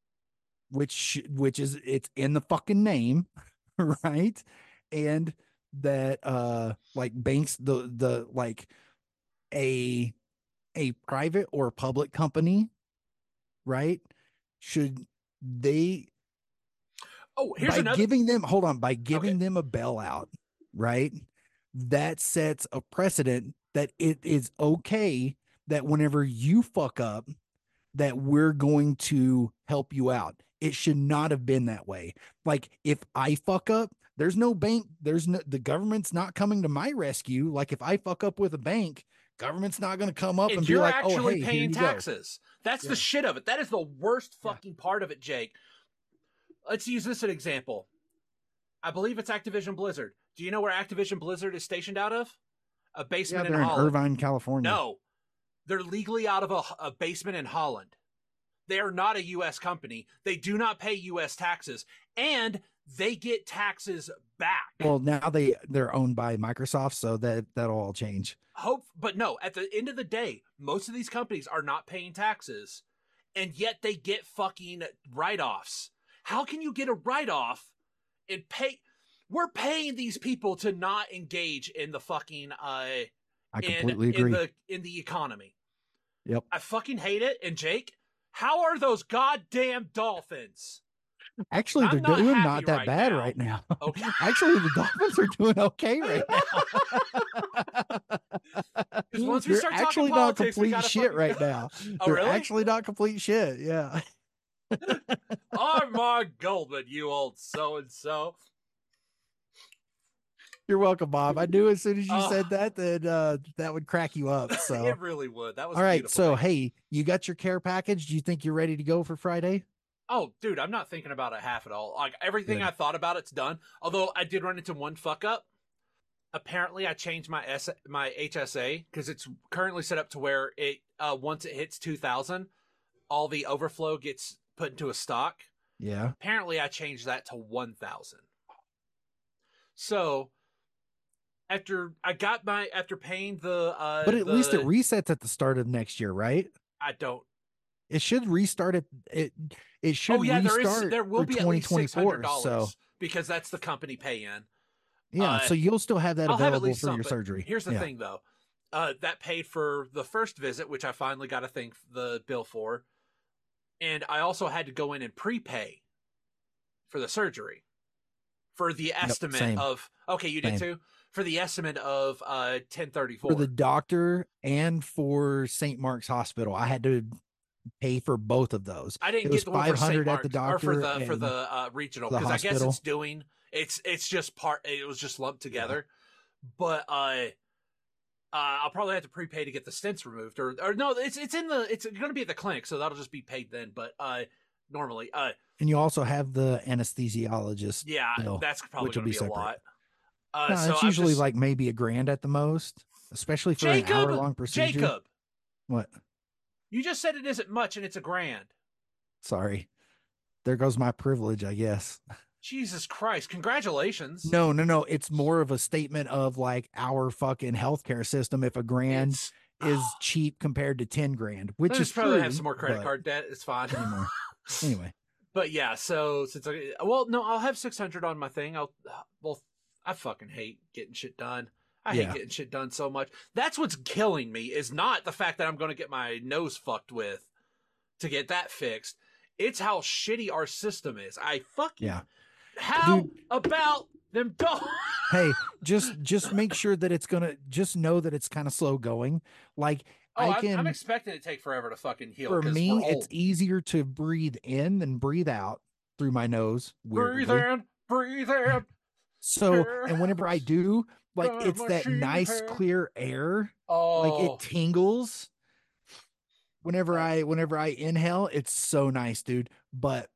which which is it's in the fucking name, right? And that uh like banks the the like a a private or public company, right? Should they Oh, here's by another. giving them hold on by giving Okay. them a bailout, right? That sets a precedent that it is okay that whenever you fuck up, that we're going to help you out. It should not have been that way. Like if I fuck up, there's no bank, there's no the government's not coming to my rescue. Like if I fuck up with a bank, government's not going to come up and, And be you're like, "Oh, actually hey, here paying you taxes. That's Yeah. the shit of it. That is the worst Yeah. fucking part of it, Jake. Let's use this as an example. I believe it's Activision Blizzard. Do you know where Activision Blizzard is stationed out of? A go." Yeah, basement in they're in Holland. Irvine, California. No, they're legally out of a, a basement in Holland. They are not a U S company. They do not pay U S taxes, and they get taxes back. Well, now they they're owned by Microsoft, so that that'll all change. Hope, but no. At the end of the day, most of these companies are not paying taxes, and yet they get fucking write-offs. How can you get a write-off and pay? We're paying these people to not engage in the fucking uh I in, completely agree. in the in the economy. Yep. I fucking hate it. And Jake, how are those goddamn dolphins? Actually, I'm they're not doing happy not that right bad now. right now. Okay. Actually, the Dolphins are doing okay right now. Because once we They're start actually talking not politics, we complete gotta shit fucking- right now. Oh, They're really? actually not complete shit. Yeah. I'm Mark Goldman, you old so and so. You're welcome, Bob. I knew as soon as you Oh. said that that uh, that would crack you up. So, It really would. That was all right. beautiful. So, Thank you. hey, you got your care package? Do you think you're ready to go for Friday? Oh, dude, I'm not thinking about it half at all. Like everything Good. I thought about, it's done. Although I did run into one fuck up. Apparently, I changed my S my H S A because it's currently set up to where it uh, once it hits two thousand, all the overflow gets put into a stock. Yeah. Apparently, I changed that to one thousand. So after I got my after paying the, uh, But at the, least it resets at the start of next year, right? I don't. It should restart at it. It should Oh yeah, there restart is there will for be at least six hundred twenty twenty-four. dollars So because that's the company pay in. yeah, Uh, so you'll still have that I'll have at available least for some, your but surgery. Here's the Yeah. thing, though. Uh, that paid for the first visit, which I finally got to thank the bill for. And I also had to go in and prepay for the surgery. For the estimate same. of... Okay, you did Same. too? For the estimate of uh, ten thirty-four. For the doctor and for Saint Mark's Hospital, I had to pay for both of those. I didn't it get was the one for Saint five hundred at Mark's, the doctor or for the for and the uh, regional, the because I guess hospital. it's doing it's it's just part. It was just lumped together, but uh, uh, I'll probably have to prepay to get the stents removed, or or no, it's it's in the it's going to be at the clinic, so that'll just be paid then. But uh, normally, uh, And you also have the anesthesiologist. yeah, bill, that's probably which will going be to be a separate. lot. Uh, No, so it's I'm usually just- like maybe a grand at the most, especially for an hour long Jacob, procedure. Jacob, What? you just said it isn't much, and it's a grand. Sorry. There goes my privilege, I guess. Jesus Christ! Congratulations. No, no, no. It's more of a statement of like our fucking healthcare system. If a grand It's, is cheap compared to ten grand, which Let's is probably true, have some more credit but card debt. It's fine. anymore. Anyway, But yeah, so since I well, no, I'll have six hundred on my thing. I'll well, I fucking hate getting shit done. I hate Yeah. getting shit done so much. That's what's killing me is not the fact that I'm going to get my nose fucked with to get that fixed. It's how shitty our system is. I fucking yeah. How Dude. about them go? Hey, just just make sure that it's gonna. Just know that it's kind of slow going. Like Oh, I I'm, can. I'm expecting it to take forever to fucking heal. For 'cause me, we're it's old. easier to breathe in than breathe out through my nose. breathe weirdly. in, breathe in. So, and whenever I do, like Uh, it's that machine nice hair. clear air, Oh, like it tingles. Whenever Right. I whenever I inhale, it's so nice, dude. But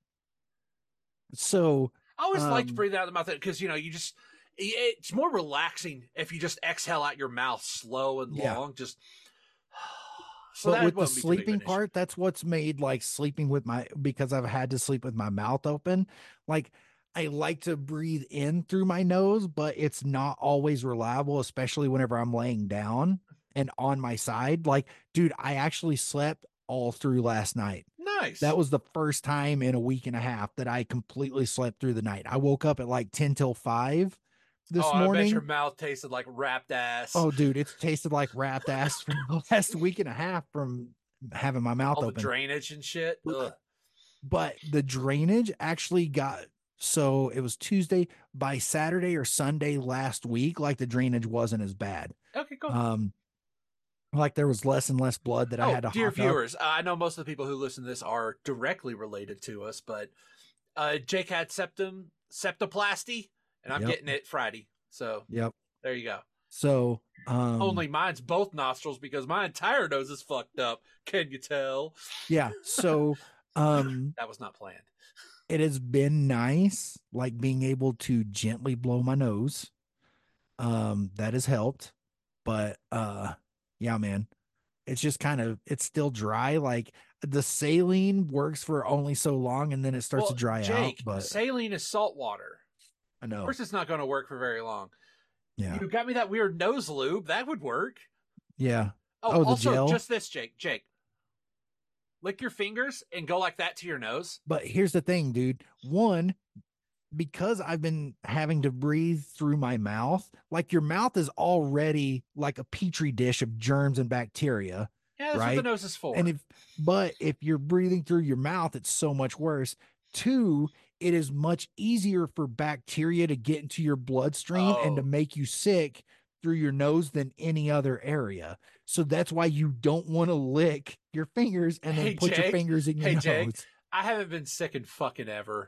so I always liked um, breathing out of the mouth because you know you just it's more relaxing if you just exhale out your mouth slow and Yeah. long. Just so but that with the wouldn't be too big of sleeping an issue. part, that's what's made like sleeping with my because I've had to sleep with my mouth open. Like I like to breathe in through my nose, but it's not always reliable, especially whenever I'm laying down and on my side. Like, dude, I actually slept all through last night. Nice. That was the first time in a week and a half that I completely slept through the night. I woke up at like ten till five, this oh, I bet your morning. mouth tasted like wrapped ass. Oh, dude, it's tasted like wrapped ass for the last week and a half from having my mouth All the open. drainage and shit. Ugh. But the drainage actually got, so it was Tuesday. By Saturday or Sunday last week, like the drainage wasn't as bad. Okay, cool. Um, like there was less and less blood that I Oh, had to dear hawk up. viewers, uh, I know most of the people who listen to this are directly related to us, but uh, Jake had septum septoplasty, and I'm Yep. getting it Friday. So Yep. there you go. So um, Only mine's both nostrils because my entire nose is fucked up. Can you tell? yeah. So um, That was not planned. it has been nice, like being able to gently blow my nose. Um, that has helped. But uh, yeah, man, it's just kind of, it's still dry. Like the saline works for only so long, and then it starts Well, to dry Jake, out. But saline is salt water. I know. Of course, it's not going to work for very long. Yeah. You got me that weird nose lube. That would work. Yeah. Oh, Oh, the also, gel? just this, Jake. Jake, lick your fingers and go like that to your nose. But here's the thing, dude. One, because I've been having to breathe through my mouth, like your mouth is already like a petri dish of germs and bacteria. Yeah, that's right? what the nose is for. And if, but if you're breathing through your mouth, it's so much worse. Two, it is much easier for bacteria to get into your bloodstream and to Oh. make you sick through your nose than any other area. So that's why you don't want to lick your fingers and then Hey, put your Jake. fingers in your Hey, nose. Jake. I haven't been sick in fucking ever.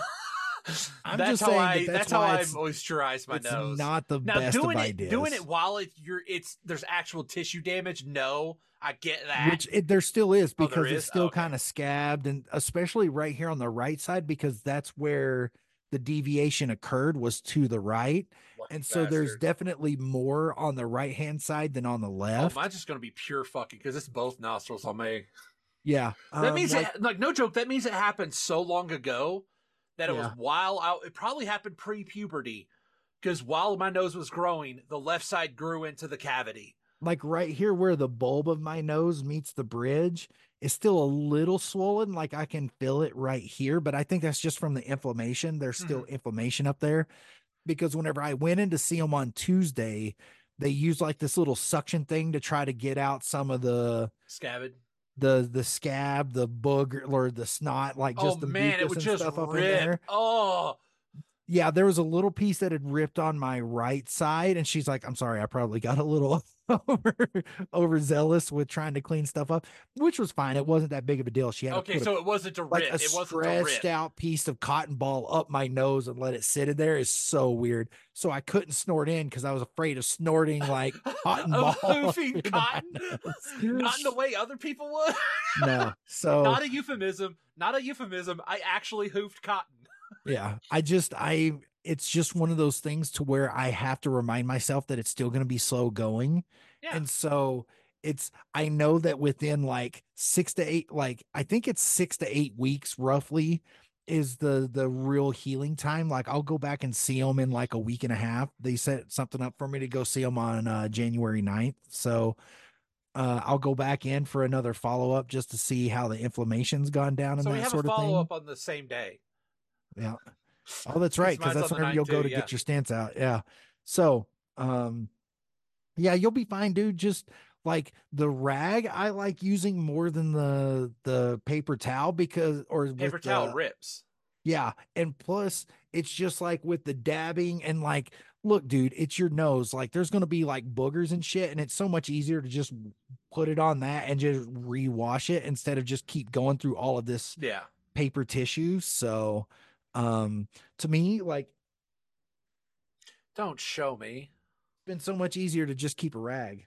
I'm that's just how saying I. that That's, that's how why I it's- moisturize my it's nose. not the now best doing of it, ideas. doing it while it, you're, it's there's actual tissue damage. No, I get that. Which it, there still is Oh, there because is? it's still Okay. kind of scabbed, and especially right here on the right side, because that's where the deviation occurred, was to the right. Lucky And so there's bastard. definitely more on the right hand side than on the Oh, left. mine's just gonna be pure fucking because it's both nostrils on me. Yeah. That um, means like, it, like no joke. That means it happened so long ago that it was Yeah. while I, it probably happened pre-puberty because while my nose was growing, the left side grew into the cavity. like right here where the bulb of my nose meets the bridge is still a little swollen. Like I can feel it right here, but I think that's just from the inflammation. There's still inflammation up there, because whenever I went in to see them on Tuesday, they used like this little suction thing to try to get out some of the Scabbard. the the scab, the booger, or the snot, like just Oh the man, it mucus would and just stuff up in rip. there. Oh, Yeah, there was a little piece that had ripped on my right side, and she's like, "I'm sorry, I probably got a little over overzealous with trying to clean stuff up," which was fine. It wasn't that big of a deal. She had okay. to put So it wasn't to a, like rip. a It wasn't to stretched rip. out piece of cotton ball up my nose and let it sit in there is so weird. So I couldn't snort in because I was afraid of snorting like cotton ball. Of hoofing into my cotton, nose. not in the way other people would. No, so Not a euphemism. Not a euphemism. I actually hoofed cotton. yeah, I just I it's just one of those things to where I have to remind myself that it's still going to be slow going. Yeah. And so it's, I know that within like six to eight, like I think it's six to eight weeks roughly is the the real healing time. Like I'll go back and see them in like a week and a half. They set something up for me to go see them on uh, January ninth. So uh, I'll go back in for another follow up just to see how the inflammation's gone down and So we that have a sort of follow thing. up on the same day. Yeah. Oh, that's right. Because mine's that's on the whenever you'll ninth go too, to yeah. get your stance out. Yeah. So, um, yeah, you'll be fine, dude. Just like the rag, I like using more than the the paper towel because, or Paper with towel the, rips. yeah, and plus it's just like with the dabbing and like, look, dude, it's your nose. Like there's gonna be like boogers and shit, and it's so much easier to just put it on that and just rewash it instead of just keep going through all of this Yeah. paper tissue. So, um, to me, like Don't show me. it's been so much easier to just keep a rag.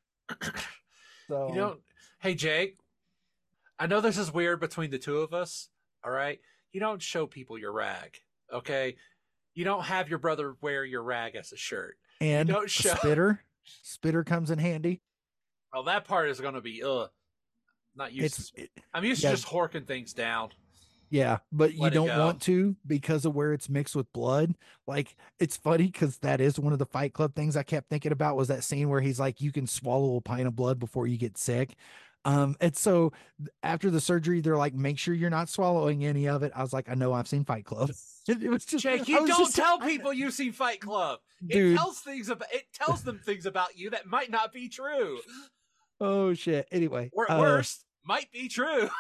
So You don't. Hey, Jake. I know this is weird between the two of us. All right. You don't show people your rag. Okay. You don't have your brother wear your rag as a shirt. and don't a show- spitter, spitter comes in handy. Oh, that part is going to be ugh. Not used. It's to, it- I'm used yeah. to just horking things down. yeah, but you Let it don't go. want to because of where it's mixed with blood. Like it's funny because that is one of the Fight Club things I kept thinking about was that scene where he's like, you can swallow a pint of blood before you get sick. Um, and so after the surgery, they're like, make sure you're not swallowing any of it. I was like, I know, I've seen Fight Club. It, it was just, Jake, I you was don't just, tell I- people you've seen Fight Club. It Dude. tells things about it tells them things about you that might not be true. Oh shit. Anyway, Or at uh, worst, might be true.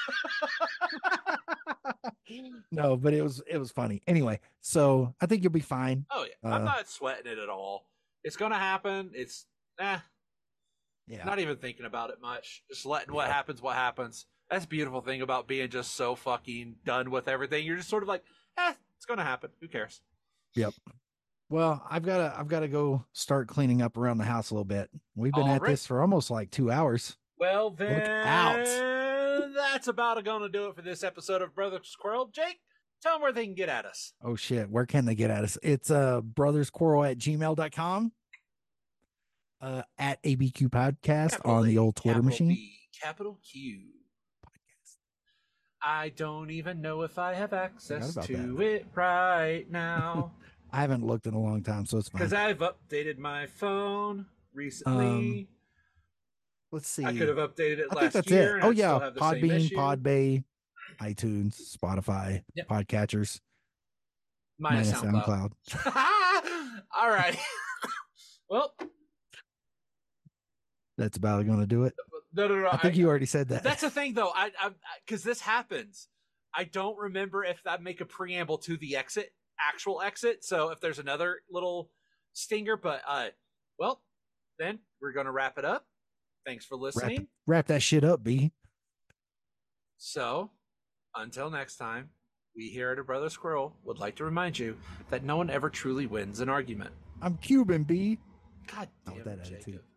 no, but it was it was funny. Anyway, so I think you'll be fine. Oh yeah, Uh, I'm not sweating it at all. It's gonna happen. It's eh, Yeah. not even thinking about it much. Just letting what Yeah. happens, what happens. That's the beautiful thing about being just so fucking done with everything. You're just sort of like, eh, it's gonna happen. Who cares? Yep. Well, I've got to I've got to go start cleaning up around the house a little bit. We've been All at right. this for almost like two hours. Well, then out. that's about going to do it for this episode of Brother Squirrel. Jake, tell them where they can get at us. Oh shit, where can they get at us? It's uh brothersquirrel at gmail dot com. Uh at A B Q podcast Capital on the A, old Twitter capital machine. B, capital Q. I don't even know if I have access about to it right now. I haven't looked in a long time, so it's fine. Because I've updated my phone recently. Um, Let's see. I could have updated it I last think that's year. it. And Oh I'd still yeah, have the same Podbean, issue. Podbay, iTunes, Spotify, Yep. Podcatchers, minus, minus SoundCloud. SoundCloud. All right. Well, That's about going to do it. no, no, no. I think I- you already said that. That's the thing, though. I, I, because this happens. I don't remember if I make a preamble to the exit, actual exit. So if there's another little stinger, but uh, well, then we're gonna wrap it up. Thanks for wrap, listening. wrap that shit up, B. So until next time, we here at A Brother Squirrel would like to remind you that no one ever truly wins an argument. I'm Cuban, B. God Not damn with it, that attitude. Jacob.